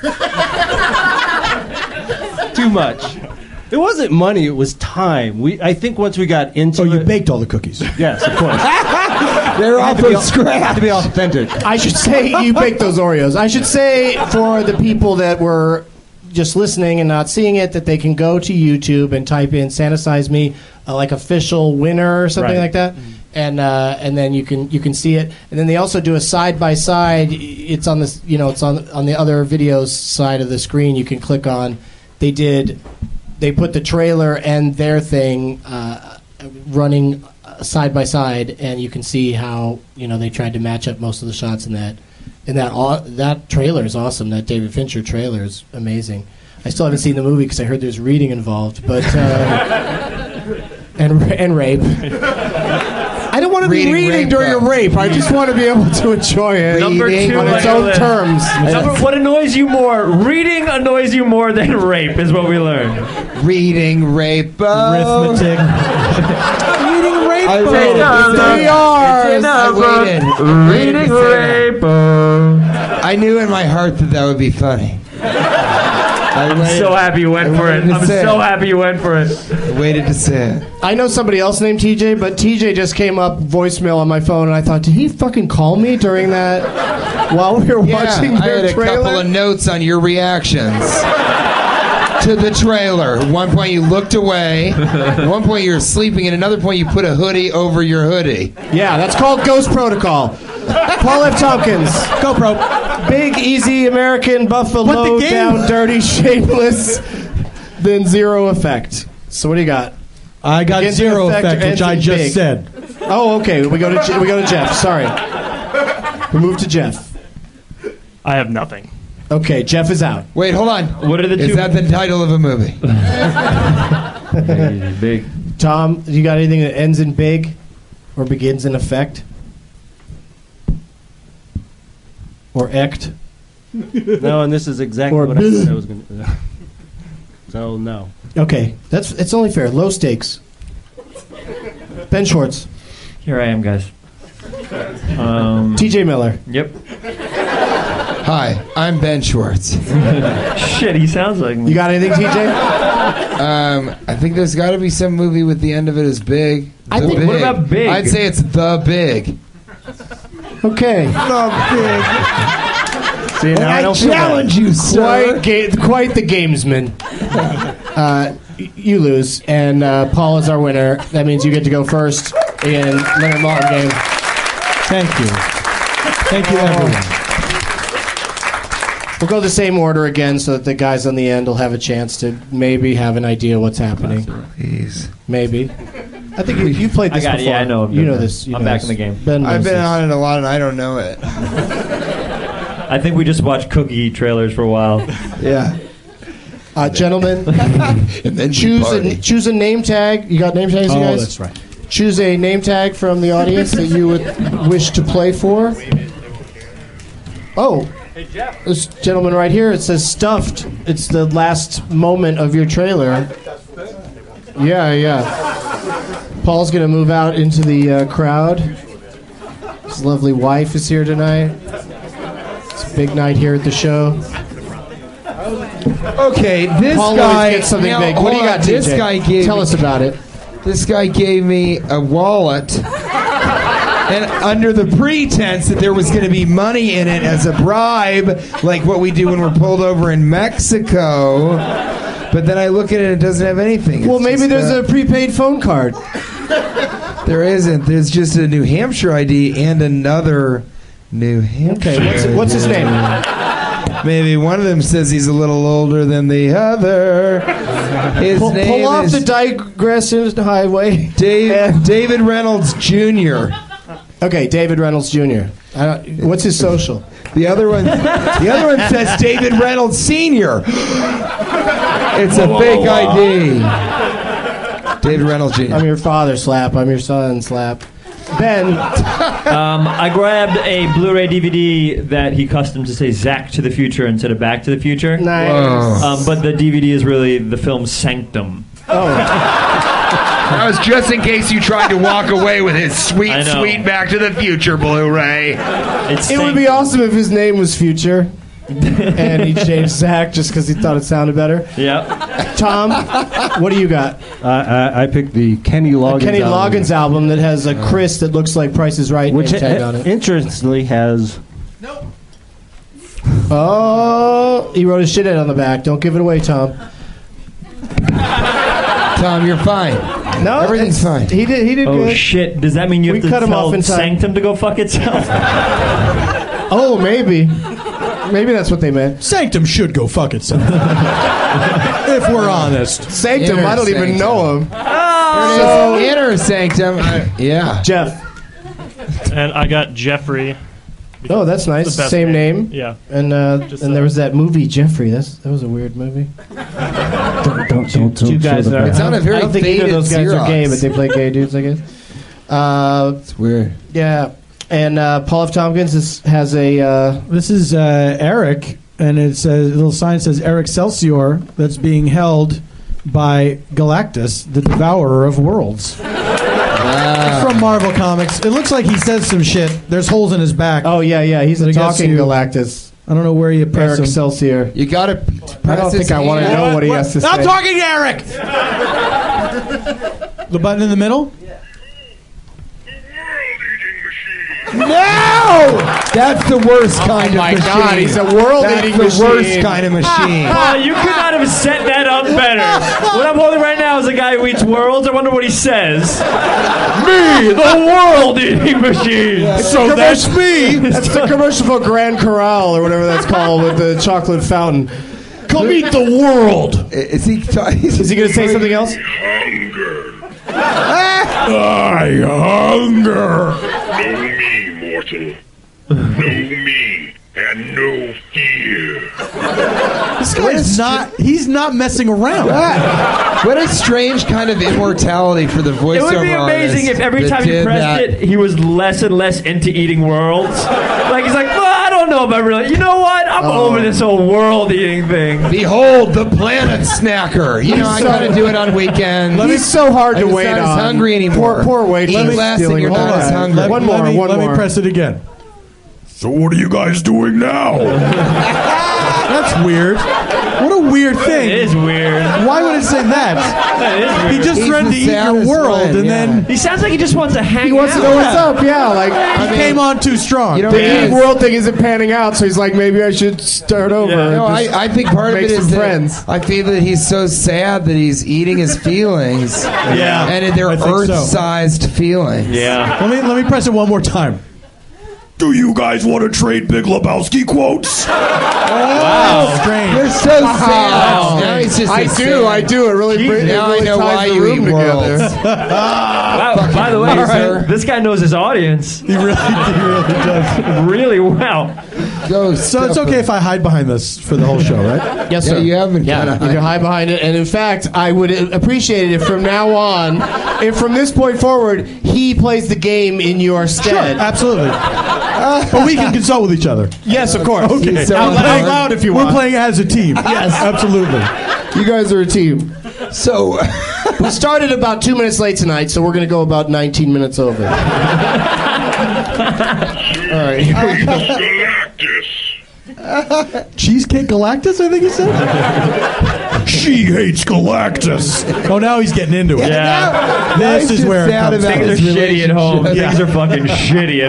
Too much. It wasn't money. It was time. We. I think once we got into. Oh, you it, baked all the cookies. Yes, of course. They're all from scratch. Had to be authentic. I should say you baked those Oreos. I should say for the people that were just listening and not seeing it, that they can go to YouTube and type in "Sanitize Me," uh, like official winner or something right. like that, and uh, and then you can you can see it. And then they also do a side by side. It's on this, you know, it's on on the other videos side of the screen. You can click on. They did. They put the trailer and their thing uh, running side by side, and you can see how, you know, they tried to match up most of the shots in that. And that aw- that trailer is awesome. That David Fincher trailer is amazing. I still haven't seen the movie because I heard there's reading involved, but uh, and and rape. I don't want to be reading during a rape. I just want to be able to enjoy it. Number two on its own terms. Number, what annoys you more? Reading annoys you more than rape, is what we learned. Reading, rape, oh. Arithmetic. Reading rape. I waited. Three R's. I waited. Reading rape. I knew in my heart that that would be funny. I'm so happy you went for it. I'm so happy you went for it. I waited to say it. I know somebody else named T J, but T J just came up voicemail on my phone, and I thought, did he fucking call me during that while we were yeah, watching I their had a trailer? couple of notes on your reactions to the trailer. At one point you looked away. At one point you were sleeping. At another point you put a hoodie over your hoodie. Yeah, that's called Ghost Protocol. Paul F. Tompkins. Go, Pro. Big, easy, American, buffalo, down, dirty, shameless, then zero effect. So what do you got? I got Begins zero in effect, which I just big. said. Oh, okay. We go to Je- we go to Jeff. Sorry. We move to Jeff. I have nothing. Okay, Jeff is out. Wait, hold on. What are the two? Is that the title of a movie? Big. Tom, you got anything that ends in big or begins in effect? Or ect? No, and this is exactly Or what I said I was going to. So no. Okay, that's it's only fair. Low stakes. Ben Schwartz. Here I am, guys. Um, T J Miller. Yep. Hi, I'm Ben Schwartz. Shit, he sounds like me. You got anything, T J? Um, I think there's got to be some movie with the end of it is big. I The think- Big. What about Big? I'd say it's The Big. Okay. See, now I, I don't feel bad. Challenge you, sir. Quite, ga- quite the gamesman. Uh, y- you lose, and uh, Paul is our winner. That means you get to go first in Leonard Maltin game. Thank you. Thank you, everyone. We'll go the same order again, so that the guys on the end will have a chance to maybe have an idea what's happening. Please. Maybe. I think you, you played I this got it. before. Yeah, I know. You know this. You I'm know back this. in the game. Ben I've knows been this. on it a lot and I don't know it. I think we just watched cookie trailers for a while. Yeah. Uh, gentlemen, and then choose party. a, choose a name tag. You got name tags, you Oh, guys? that's right. Choose a name tag from the audience that you would wish to play for. Oh, this gentleman right here, it says stuffed. It's the last moment of your trailer. Yeah, yeah. Paul's going to move out into the uh, crowd. His lovely wife is here tonight. It's a big night here at the show. Okay, this Paul guy. always gets something now, big. What do you hold got, on, This T J? guy gave. Tell me, us about it. This guy gave me a wallet, and under the pretense that there was going to be money in it as a bribe, like what we do when we're pulled over in Mexico. But then I look at it and it doesn't have anything. Well, It's maybe just, there's uh, a prepaid phone card. There isn't. There's just a New Hampshire I D and another New Hampshire. Okay, what's, what's his name? Maybe one of them says he's a little older than the other. His Pull, name pull off is the digression highway. Dave, David Reynolds Junior Okay, David Reynolds Junior I don't, what's his social? The other one, the other one says David Reynolds Senior It's a fake I D. David Reynolds Junior I'm your father, Slap. I'm your son, Slap. Ben. um, I grabbed a Blu-ray D V D that he custom to say Zack to the Future instead of Back to the Future. Nice. Um, but the D V D is really the film Sanctum. Oh. That was just in case you tried to walk away with his sweet, I know. sweet Back to the Future Blu-ray. It's It would be awesome if his name was Future. And he changed Zach just because he thought it sounded better. Yeah. Tom, what do you got? Uh, I, I picked the Kenny Loggins Kenny album. Loggins album that has a Chris that looks like Price is Right Which name tag uh, on it. interestingly has... Oh, he wrote his shit on the back. Don't give it away, Tom. Tom, you're fine. No, Everything's it's- fine. He did. He did Oh good. shit! Does that mean you have We to cut him tell off in time. Sanctum to go fuck itself? Oh, maybe. Maybe that's what they meant. Sanctum should go fuck itself. If we're honest. Sanctum, Inner I don't even Sanctum. know him. So, Inner Sanctum. Uh, yeah. Jeff. And I got Jeffrey. Oh, that's The nice. best Same name. name. Yeah. And uh, Just, and uh, there was that movie Jeffrey. That's that was a weird movie. Don't, don't, don't, You guys show the are. back. It's on a very I don't think either of faded those guys are gay, Xerox. but they play gay dudes, I guess. Uh, It's weird. yeah. And uh, Paul F. Tompkins is, has a. Uh, This is uh, Eric, and it's a little sign that says Eric Celsior that's being held by Galactus, the Devourer of Worlds. It's from Marvel Comics. It looks like he says some shit. There's holes in his back. oh yeah, yeah. He's But a I guess talking you- Galactus. I don't know where you press Eric him. Excelsior. You got to. I don't think I want to know what he has to say. I'm talking to Eric. The button in the middle. No! That's the worst kind Oh my of machine. God, he's a world-eating That's the worst machine. kind of machine. Oh, you could not have set that up better. What I'm holding right now is a guy who eats worlds. I wonder what he says. Me, the world-eating machine. So that's me. That's the commercial for Grand Corral or whatever that's called with the chocolate fountain. Come eat the world. Is he? Ta- Is he going to say something else? I hunger. Know me, mortal. Know me, and no fear. This guy's not. He's not messing around. What? What a strange kind of immortality for the voiceover It would be amazing artist if every that time you did pressed that. it, he was less and less into eating worlds. Like he's like, well, I don't know if I really. You know what? I'm Oh. over this whole world eating thing. Behold the planet snacker. You know, I So- gotta do it on weekends. He's so hard to I'm wait not on. as hungry anymore. Poor, poor Wade. Eat Let me- less and stealing you're your not time. as hungry. Let, One let more, me, one let more. me press it again. So what are you guys doing now? That's weird. What a weird thing. It is weird. Why would it say that? That is weird. He just He's threatened the to eat your saddest world, one, and yeah. then He sounds like he just wants to hang He wants out. to know what's Yeah. up. Yeah, like he came on too strong. You know, the it eating is. world thing isn't panning out, so he's like, maybe I should start over. Yeah. and No, just I, I think part of make it is some that friends. I feel that he's so sad that he's eating his feelings. Yeah, and they're I think so. Earth-sized feelings. Yeah. Let me let me press it one more time. Do you guys want to trade Big Lebowski quotes? Wow, strange. You're so sad. Now he's just I a do, sad- I do. It really, br- it Now I really know ties why the you room eat together. worlds. Wow, by the way, loser. this guy knows his audience He really, he really does. really well. Go So it's okay if I hide behind this for the whole show, right? Yes, Yeah, sir. you have been Yeah, kinda you can hiding. hide behind it. And in fact, I would appreciate it if from now on, if from this point forward, he plays the game in your Sure, stead. absolutely. But we can consult with each other. Yes, of course. Okay. So out, hard. out loud if you We're want. playing as a team. Yes, absolutely. You guys are a team. So, We started about two minutes late tonight, so we're going to go about nineteen minutes over. All right. Here we go. Cheesecake Galactus, I think he said. She hates Galactus. Oh, now he's getting into it. Yeah. This He's is just where it sad comes about from. Things are his shitty at home. relationship. Things are fucking shitty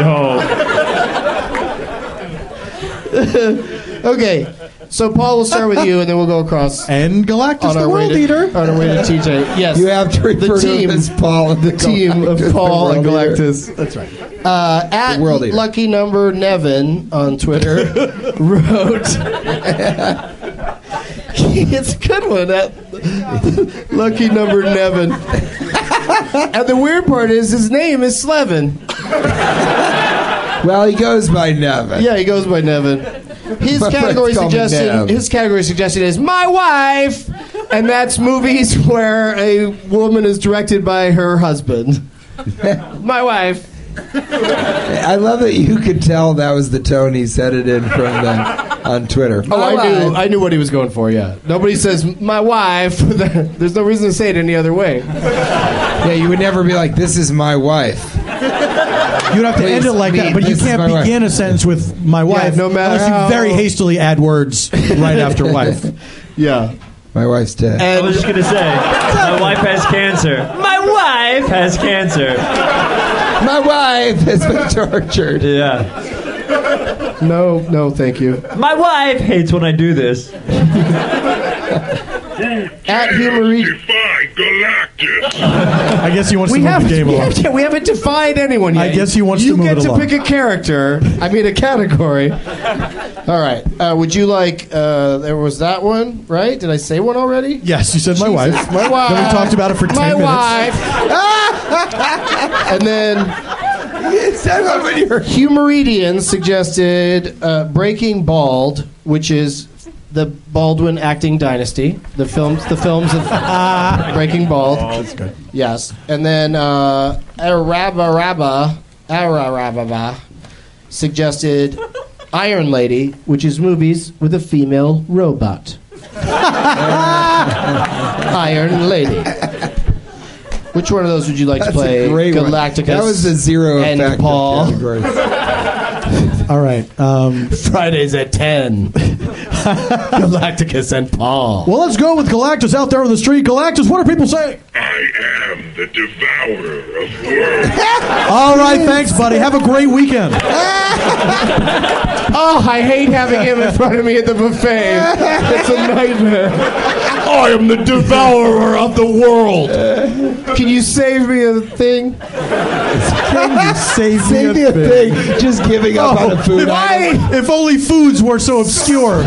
at home. Okay. So, Paul, we'll start with you, and then we'll go across. And Galactus, on the our way world to, eater. On our way to T J. Yes. you have to refer the team, to him as Paul. And the team of Galactus, Paul the and world eater. Galactus. That's right. Uh, at The world eater. lucky number Nevin on Twitter wrote. It's a good one. At lucky number Nevin. And the weird part is his name is Slevin. Well, he goes by Nevin. Yeah, he goes by Nevin. His My category friends call me suggestion. Nev. His category suggestion is my wife, and that's movies where a woman is directed by her husband. My wife. I love that you could tell that was the tone he said it in from the, on Twitter. Oh, I My knew. wife. I knew what he was going for. Yeah. Nobody says my wife. There's no reason to say it any other way. Yeah, you would never be like, "This is my wife." You'd have to Please end it like that, meet, but you this is can't my wife. begin a sentence with my wife no matter unless you how- very hastily add words right after wife. Yeah. My wife's dead. I And was just gonna say, my wife has cancer. My wife has cancer. My wife has been tortured. Yeah. no, no, thank you. My wife hates when I do this. At Humor. I guess he wants We to move haven't, the game we, along. haven't, we haven't defined anyone yet. I guess he wants you to move get it to along. pick a character. I mean, a category. All right. Uh, would you like? Uh, there was that one, right? Did I say one already? Yes, you said my wife. My wife. Then we talked about it for ten my minutes. wife. And then Humoridian suggested uh, Breaking Bald, which is the Baldwin acting dynasty. The films, the films of Breaking Bald. That's good. Yes, and then uh, Araba Rabba Arababa suggested Iron Lady, which is movies with a female robot. Iron Lady. Which one of those would you like That's to play? a great one. Galacticus. That was the zero and effect Paul. category. All right. Um, Fridays at ten. Galacticus and Paul. well, let's go with Galactus out there on the street. Galactus, what are people saying? I am the devourer of worlds. All right, thanks, buddy. Have a great weekend. Oh, I hate having him in front of me at the buffet. It's a nightmare. I am the devourer of the world. Can you save me a thing? Can you save, Save me me a thing. Just giving up on a food if, item. if only foods were so obscure.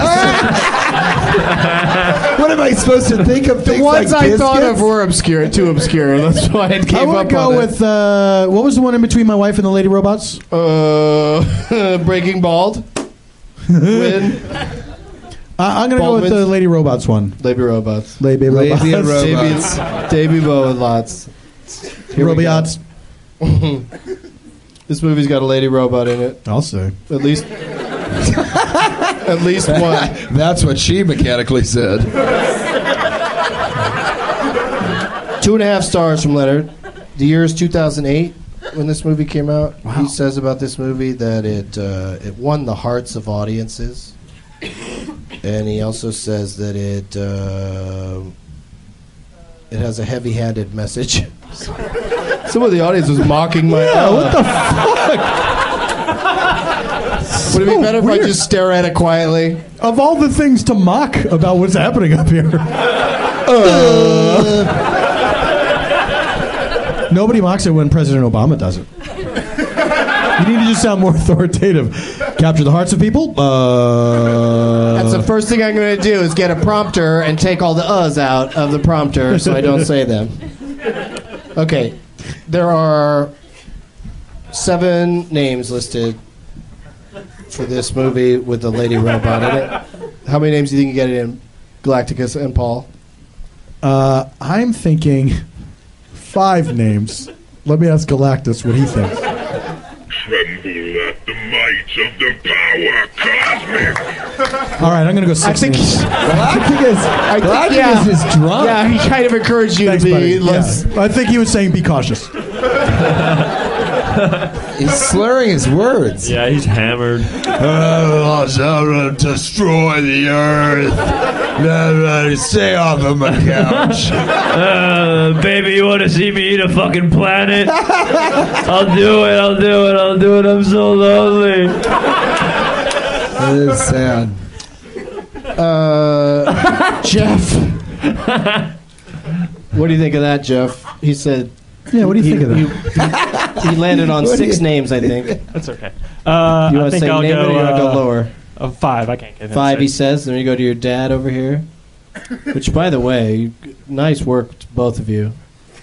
What am I supposed to think of? The Things ones like I thought of biscuits? were obscure, too obscure. That's why I I gave want up to go on with, uh, what was the one in between my wife and the Lady Robots? it. Uh, Breaking Bald. Win. Uh, I'm going to go with the Lady Robots one. Lady Robots. Lady Robots. Lady and robots. Davey Robots. Here we go. Robots. This movie's got a lady robot in it. I'll say. At least, at least one. That's what she mechanically said. Two and a half stars from Leonard. The year is two thousand eight when this movie came out. Wow. He says about this movie that it uh, it won the hearts of audiences, and he also says that it uh, it has a heavy-handed message. Some of the audience was mocking my. Yeah, what the fuck? Would it be better if I just stare at it quietly? Of all the things to mock about what's happening up here. Uh. Nobody mocks it when President Obama does it. You need to just sound more authoritative. Capture the hearts of people. Uh, That's the first thing I'm going to do is get a prompter and take all the uhs out of the prompter so I don't say them. Okay. There are seven names listed for this movie with the lady robot in it. How many names do you think you get it in, Galacticus and Paul? Uh, I'm thinking five names. Let me ask Galactus what he thinks. Tremble at the might of the power cosmic. All right, I'm going to go six I think, names. I think, is, I think Galacticus yeah, is drunk. Yeah, he kind of encouraged you Thanks, to be buddy. less. Yeah. I think he was saying be cautious. He's slurring his words. Yeah, he's hammered. Oh, I'll destroy the earth. Stay off of my couch. Uh, baby, you want to see me eat a fucking planet? I'll do it, I'll do it, I'll do it. I'm so lonely. It is sad. Uh, Jeff. What do you think of that, Jeff? He said. Yeah, what do you he, think of that? He, he landed on What do six you- names, I think. That's okay. Uh, You I want to think say I'll name go, it or you want to go uh, lower? uh, five. I can't get him. Five, he six. says. Then you go to your dad over here. Which, by the way, nice work, to both of you.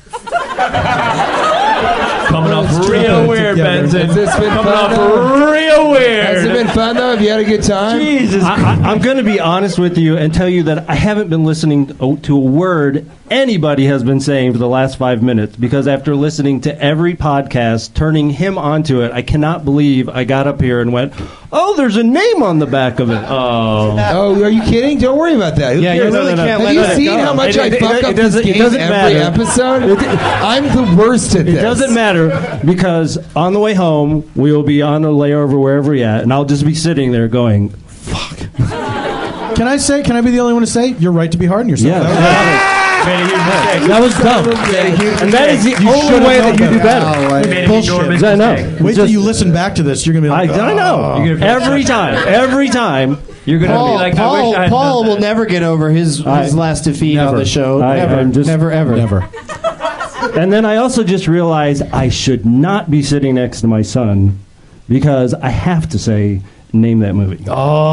Coming off Let's real try it weird, together. Benson. Has this been Coming fun, off though? real weird. Has it been fun though? Have you had a good time? Jesus I, I, I'm going to be honest with you and tell you that I haven't been listening to a word anybody has been saying for the last five minutes because after listening to every podcast, turning him onto it, I cannot believe I got up here and went, oh, there's a name on the back of it. Oh. Oh, are you kidding? Don't worry about that. Who Yeah, you cares? really can't Have let you it seen go. how much It- I it- fuck it up doesn't- this it game doesn't every matter. episode? I'm the worst at It this. doesn't matter because on the way home, we will be on a layover wherever we're at, and I'll just be sitting there going, fuck. Can I say? Can I be the only one to say you're right to be hard on yourself? Yeah. That was- Made a huge mistake. That was dumb. And that is the You only should've way known that you do better. better. Oh, like, Made an Bullshit. enormous I know. mistake. Wait till Just- you listen back to this. You're gonna be I, like, I know. You're gonna feel Every sad. time. Every time. You're gonna Paul, be like, I Paul, wish I had Paul done will that. never get over his, his I- last defeat never. on the show. I- never, I'm just- never, ever. never. And then I also just realized I should not be sitting next to my son because I have to say, name that movie.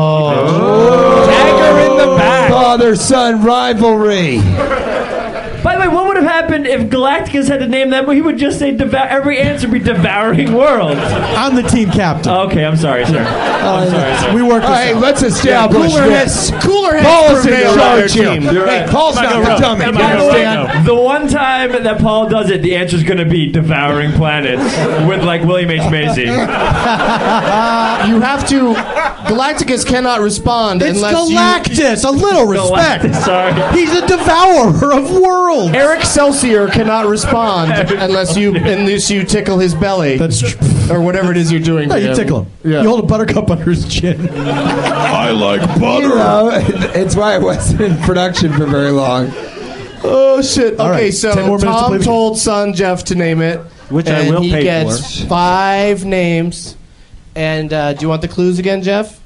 Oh. Dagger in the back. Father-son rivalry. By the way, what would have happened if Galacticus had to name that? He would just say devour. Every answer would be devouring worlds. I'm the team captain. Okay, I'm sorry, sir. I'm sorry, sir. We worked All this right, out. let's establish Cooler this. heads, cooler heads Paul's in prevail on charge their here. team. You're Hey, right. Paul's Am I not go the rogue? dummy. Am You I go understand? rogue? The one time that Paul does it, the answer's going to be devouring planets with like William H. Macy. You have to. Galacticus cannot respond It's unless Galactus. A little respect. Galactus, sorry. He's a devourer of worlds. you. Eric Celsior cannot respond unless you unless you tickle his belly. That's true. or whatever it is you're doing. No, to you him. tickle him. Yeah. You hold a buttercup under his chin. I like butter. You know, it's why I wasn't in production for very long. Oh shit! All Okay, right, so ten more minutes to play Tom the- told son Jeff to name it, Which I and will he pay gets for. five names. And uh, do you want the clues again, Jeff?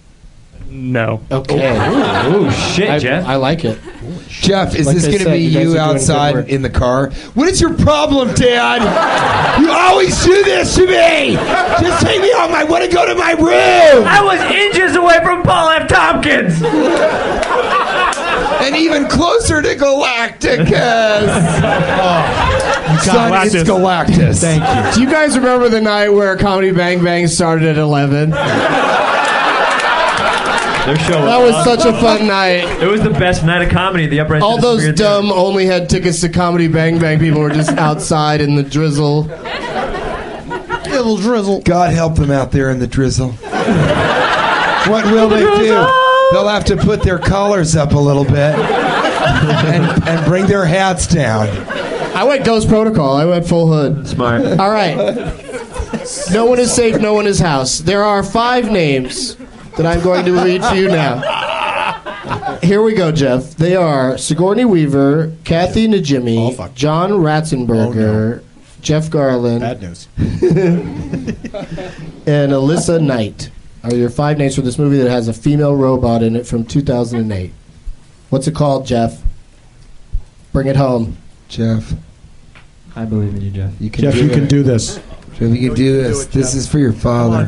No. Okay. Oh shit, I, Jeff. I like it. Jeff, is Like this I going to said, be you guys are you doing good outside work. in the car? What is your problem, Dad? You always do this to me. Just take me home. I want to go to my room. I was inches away from Paul F. Tompkins. And even closer to Galacticus. Son, it's Galactus. Galactus. Thank you. Do you guys remember the night where Comedy Bang Bang started at eleven? Their show was That was awesome. such a fun night. It was the best night of comedy. The Upper East All Side those Theater. dumb only had tickets to Comedy Bang Bang people were just outside in the drizzle. Little drizzle. God help them out there in the drizzle. What will they do? They'll have to put their collars up a little bit and, and bring their hats down. I went Ghost Protocol. I went full hood. Smart. All right. No one is safe. No one is house. There are five names that I'm going to read for you now. Here we go, Jeff. They are Sigourney Weaver, Kathy Najimy, Oh, fuck. John Ratzenberger, Oh, Jeff Garland, Bad news. and Alyssa Knight are your five names for this movie that has a female robot in it from two thousand eight. What's it called, Jeff? Bring it home. Jeff, I believe in you, Jeff. you can Jeff, do you it. can do this. Jeff, you can do this. This is for your father.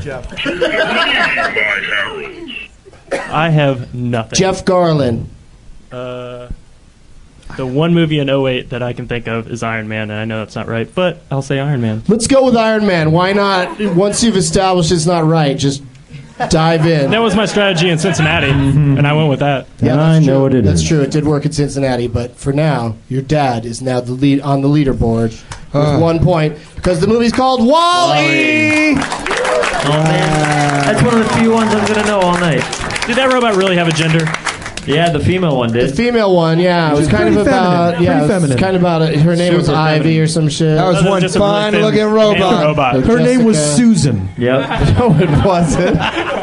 I have nothing. Jeff Garland. Uh, the one movie in oh eight that I can think of is Iron Man, and I know that's not right, but I'll say Iron Man. Let's go with Iron Man. Why not? Once you've established it's not right, just dive in. That was my strategy in Cincinnati, and I went with that. Yeah, I that's know true. what it That's is. true. It did work in Cincinnati, but for now, your dad is now the lead on the leaderboard with Uh. one point because the movie's called Wall-E. Oh man, that's one of the few ones I'm gonna know all night. Did that robot really have a gender? Yeah, the female one The did. female one, yeah, it was She's kind of pretty about feminine, yeah, pretty it was feminine. kind of about a, her name was Super Ivy feminine. or some shit. That was That was one just a really thin fine-looking male robot. robot. Her name was Jessica. Susan. Yep. No, it wasn't.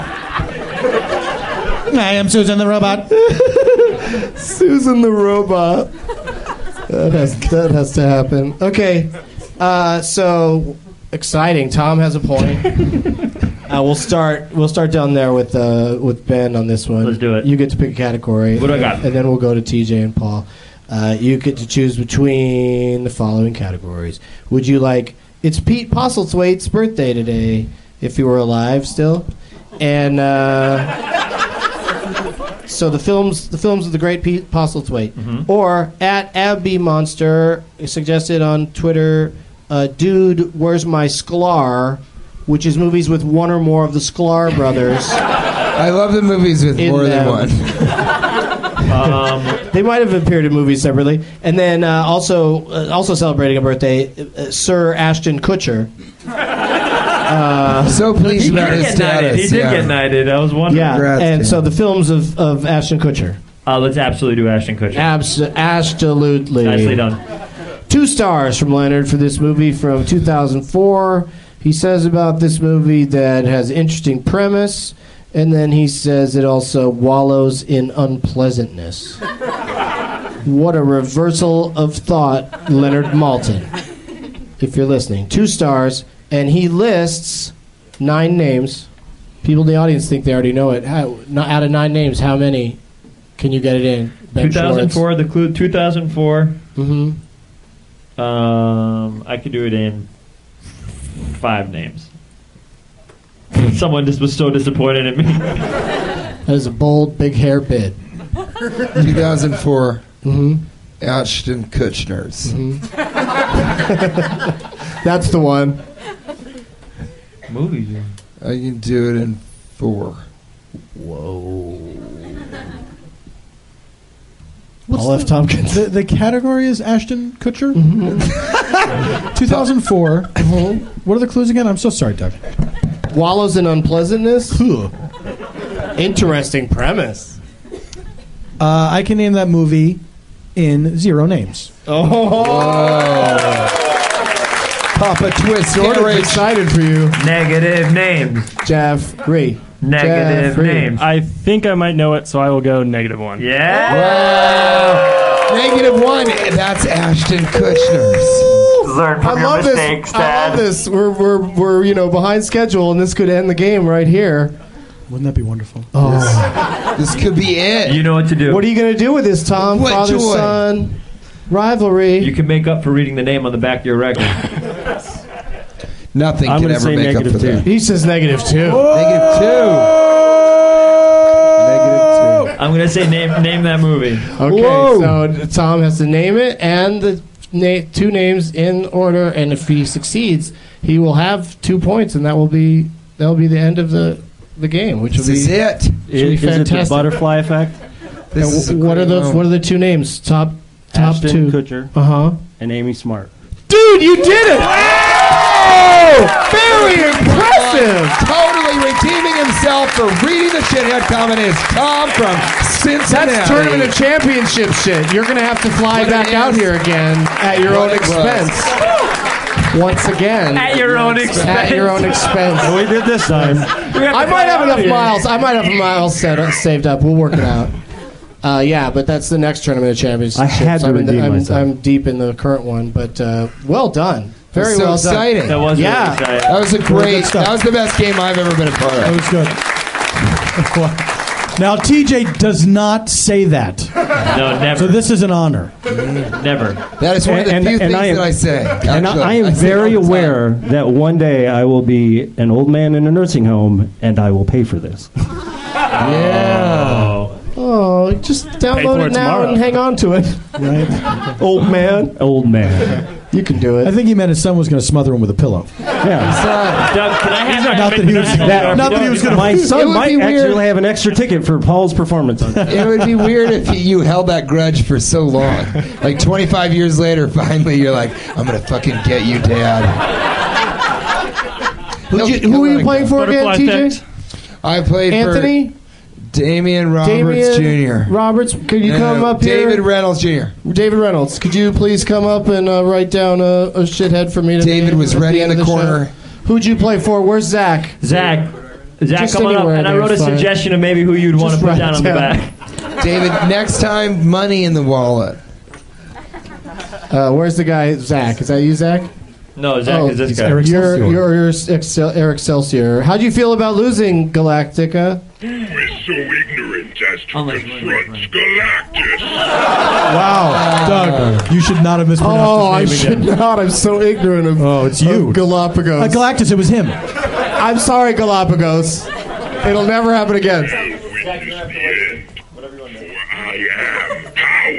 I am Susan the robot. Susan the robot. That has that has to happen. Okay, uh, so exciting. Tom has a point. Uh, we'll start. We'll start down there with uh, with Ben on this one. Let's do it. You get to pick a category. What do I got? And then we'll go to T J and Paul. Uh, you get to choose between the following categories. Would you like? It's Pete Postlethwaite's birthday today, if he were alive still, and. Uh, So the films, the films of the great Pete Postlethwaite, Mm-hmm. or at Abby Monster suggested on Twitter, uh, dude, where's my Sklar? Which is movies with one or more of the Sklar brothers. I love the movies with In more than them. one. Um, They might have appeared in movies separately, and then uh, also uh, also celebrating a birthday, uh, Sir Ashton Kutcher. Uh, so pleased he about did his get knighted. status. He did yeah. get knighted. I was wondering. yeah, Congrats, and Tim. so the films of, of Ashton Kutcher. Uh, let's absolutely do Ashton Kutcher. Abs- absolutely. Nicely done. Two stars from Leonard for this movie from two thousand four. He says about this movie that it has interesting premise, and then he says it also wallows in unpleasantness. What a reversal of thought, Leonard Maltin. If you're listening, two stars, and he lists nine names. People in the audience think they already know it. How, not, out of nine names, how many can you get it in? Ben two thousand four. The clue. two thousand four. Mm-hmm. Um, I could do it in five names. Someone just was so disappointed in me. That is a bold, big hair bid. two thousand four. Mm-hmm. Ashton Kutcher's. Mm-hmm. That's the one. Movies. I can do it in four. Whoa. What's Paul F. the, Tompkins. the, the category is Ashton Kutcher? Mm-hmm. two thousand four. What are the clues again? I'm so sorry, Doug. Wallows in unpleasantness? Interesting premise. Uh, I can name that movie in zero names. Oh. Papa Twist. Sort of excited for you. Negative names. Jeffrey. Negative Jeffrey. names. I think I might know it, so I will go negative one. Yeah. Wow. Negative one. That's Ashton Kutcher's. Learn from I your love mistakes, this. I love Dad. this. We're, we're, we're, you know, behind schedule, and this could end the game right here. Wouldn't that be wonderful? Oh. This could be it. You know what to do. What are you going to do with this, Tom? What Father, joy. son, rivalry. You can make up for reading the name on the back of your record. Nothing I'm can gonna ever say make up negative for two. that. He says negative two. Negative two. Negative I'm gonna say name name that movie. Okay, Whoa. so Tom has to name it and the na- two names in order, and if he succeeds, he will have two points, and that will be that will be the end of the the game, which will This be is it. should be Is, is it the fantastic. butterfly effect? This And is a w- what great are the moment. what are the two names? Top top Ashton two. Kutcher Uh huh. and Amy Smart. Dude, you did it! Oh, very impressive. Totally redeeming himself for reading the shithead comment is Tom from Cincinnati. That's tournament of championship shit. You're gonna have to fly What it back out is. here again at your What own it was. expense. Once again. At your own expense. At your own expense. We did this time. I might have enough miles. I might have miles set up, saved up. We'll work it out. Uh, yeah, but that's the next tournament of championships. I had to I'm, in the- redeem I'm, myself. I'm deep in the current one, but uh, well done. Very so well exciting. That was Yeah. really exciting. That was a great. good stuff. That was the best game I've ever been a part That of. was good. Now, T J does not say that. No, never. So this is an honor. Never. That is one of the And- few and things I am- that I say. And actually. I, I am I say it all very the time. aware that one day I will be an old man in a nursing home and I will pay for this. Yeah. Oh. Oh, Oh, just Pay download for it it now tomorrow. and hang on to it. Right? Old man. Old man. You can do it. I think he meant his son was going to smother him with a pillow. Yeah. Doug, can I have Not that he was, That- not that he was going to. My It son would might be weird. actually have an extra ticket for Paul's performance on It would be weird if you held that grudge for so long. Like twenty-five years later, finally you're like, I'm going to fucking get you, Dad. Who'd you, who are you playing for again, Butterfly T J? effect. I played Anthony? for Damian Roberts Damian Junior Roberts, could you No, come no, up here? David Reynolds Junior David Reynolds, could you please come up and uh, write down a, a shithead for me? To David name was at ready end in of the show? corner. Who'd you play for? Where's Zach? Zach. Zach, Just come on up. anywhere And I wrote a there's fine. suggestion of maybe who you'd want Just to put write down on the down. back. David, next time, money in the wallet. Uh, where's the guy? Zach. Is that you, Zach? No, Zach Oh, is this it's guy. Eric You're, Excelsior. you're, you're Excel, Eric Excelsior. How'd you feel about losing Galactica? We're so ignorant as to Unless- confront Galactus. Wow, Doug, you should not have mispronounced Oh, I his name should again. not. I'm so ignorant of, Oh, it's you. of Galapagos. Uh, Galactus, it was him. I'm sorry, Galapagos. It'll never happen again. Witness the end. For I am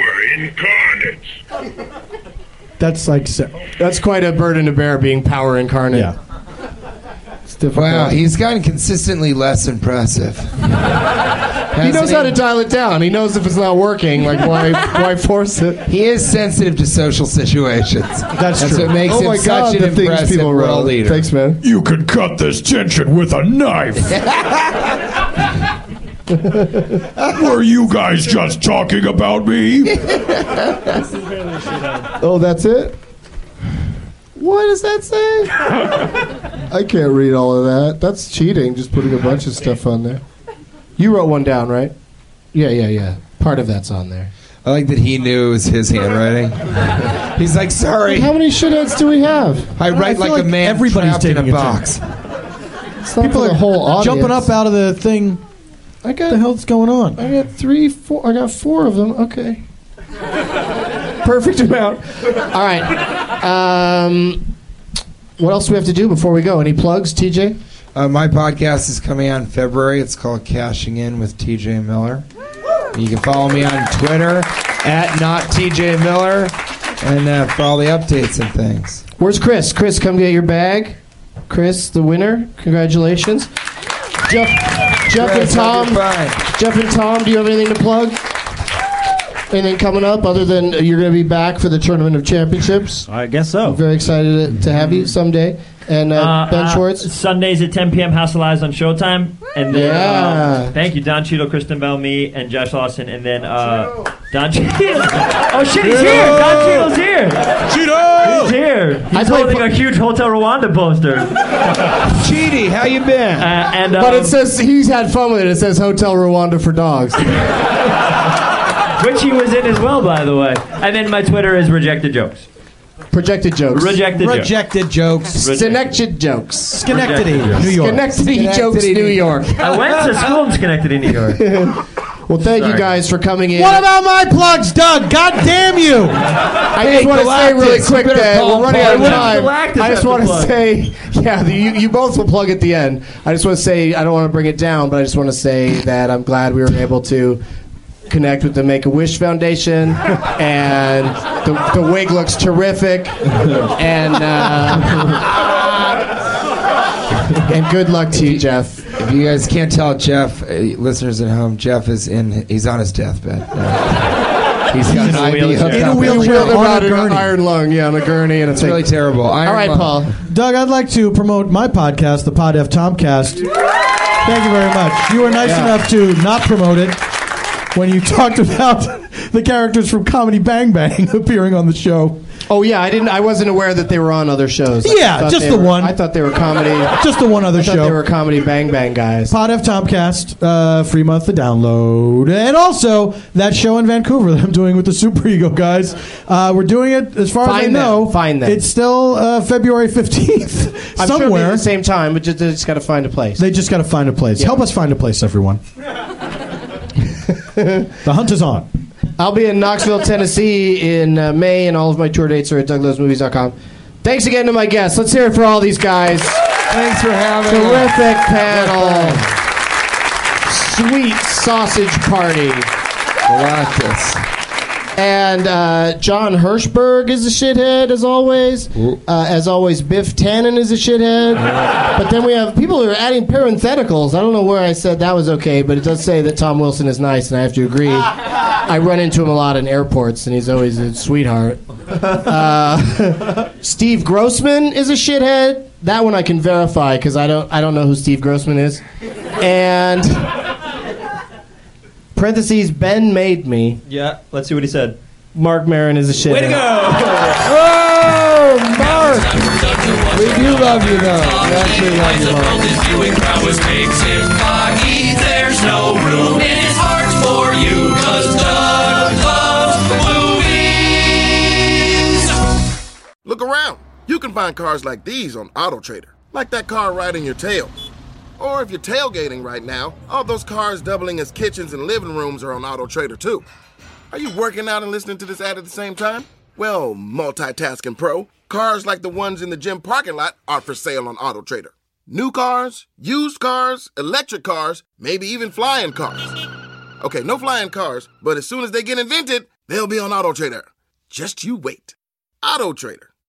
power incarnate. That's like, se- That's quite a burden to bear, being power incarnate. yeah. It's difficult. Wow, he's gotten consistently less impressive. He knows how to dial it down. He knows if it's not working, like why why force it? He is sensitive to social situations. That's That's true. what makes Oh him my such God, an the things impressive people world wrote. leader. Thanks, man. You can cut this tension with a knife. Were you guys just talking about me? Oh, that's it? What does that say? I can't read all of that. That's cheating, just putting a bunch of stuff on there. You wrote one down, right? Yeah, yeah, yeah. Part of that's on there. I like that he knew it was his handwriting. He's like, sorry. How many shitheads do we have? I write feel like, a like man everybody's trapped in a taking a box. It's not People for the are whole audience. jumping up out of the thing. I What got the hell's going on? I got three, four. I got four of them. Okay. Perfect amount. All right. Um, what else do we have to do before we go? Any plugs, T J? Uh, my podcast is coming out in February. It's called Cashing In with T J Miller. You can follow me on Twitter at not T J Miller, and uh, for all the updates and things. Where's Chris? Chris, come get your bag. Chris, the winner. Congratulations. Jeff, Jeff and Chris, Tom. you're fine. Jeff and Tom, do you have anything to plug? Anything coming up other than you're going to be back for the Tournament of Championships? I guess so. I'm very excited to, to have you someday. And uh, Uh, Ben uh, Schwartz. Sundays at ten p.m. House of Lies on Showtime. And then, Yeah. uh, thank you, Don Cheadle, Kristen Bell, me, and Josh Lawson. And then uh, Don Cheadle. Oh, shit, he's here. Don Cheadle's here. Cheeto! He's here. He's I play holding po- a huge Hotel Rwanda poster. Cheaty, how you been? Uh, and, um, But it says he's had fun with it. It says Hotel Rwanda for dogs. which he was in as well, by the way. And then my Twitter is Rejected Jokes. Projected jokes. Rejected Jokes. Rejected jokes. Schenectady jokes. Schenectady, New York. Schenectady jokes, New York. I went to school in Schenectady, New York. Well, thank you Sorry. guys for coming in. What about my plugs, Doug? God damn you! I just want to say really Galactus, quick you better that call we're running out of Paul. time. Galactus I has just to want to plug. say, yeah, you, you both will plug at the end. I just want to say, I don't want to bring it down, but I just want to say that I'm glad we were able to connect with the Make-A-Wish Foundation, and the, the wig looks terrific, and uh, and good luck to you, Jeff. If you guys can't tell, Jeff, uh, listeners at home, Jeff is in. He's on his deathbed. Uh, he's got an I V hooked In a up. wheelchair. We wheeled him on a out in an gurney. iron lung, yeah, on a gurney, and It's really terrible. Iron All right, Lung. Paul. Doug, I'd like to promote my podcast, the Pod F Tomcast. Thank you very much. You were nice enough to not promote it when you talked about the characters from Comedy Bang Bang appearing on the show. Oh yeah, I didn't. I wasn't aware that they were on other shows. I Yeah, thought just they the were- one. I thought they were comedy. Just the one other I thought show. they were comedy Bang Bang guys. Pod F Tomcast, uh, free month to download. And also, that show in Vancouver that I'm doing with the Super Ego guys. Uh, we're doing it, as far as I Find them. know, Find them. it's still uh, February fifteenth. I'm sure it'll be somewhere. at the same time, but just, they just got to find a place. They just got to find a place. Yeah. Help us find a place, everyone. The hunt is on. I'll be in Knoxville, Tennessee in uh, May, and all of my tour dates are at doug loves movies dot com. Thanks again to my guests. Let's hear it for all these guys. Thanks for having us. Terrific panel. Sweet sausage party. Galactus. And uh, John Hirschberg is a shithead, as always. Uh, as always, Biff Tannen is a shithead. But then we have people who are adding parentheticals. I don't know where I said that was okay, but it does say that Tom Wilson is nice, and I have to agree. I run into him a lot in airports, and he's always a sweetheart. Uh, Steve Grossman is a shithead. That one I can verify, because I don't, I don't know who Steve Grossman is. And... parentheses, Ben made me. Yeah, let's see what he said. Mark Maron is a shit. Way to go! Oh, Mark! We do love you, though. We actually love you, Mark. There's no room in his heart for you, 'cause Doug loves movies. Look around. You can find cars like these on AutoTrader. Like that car right in your tail. Or if you're tailgating right now, all those cars doubling as kitchens and living rooms are on AutoTrader too. Are you working out and listening to this ad at the same time? Well, multitasking pro, cars like the ones in the gym parking lot are for sale on AutoTrader. New cars, used cars, electric cars, maybe even flying cars. Okay, no flying cars, but as soon as they get invented, they'll be on AutoTrader. Just you wait. AutoTrader.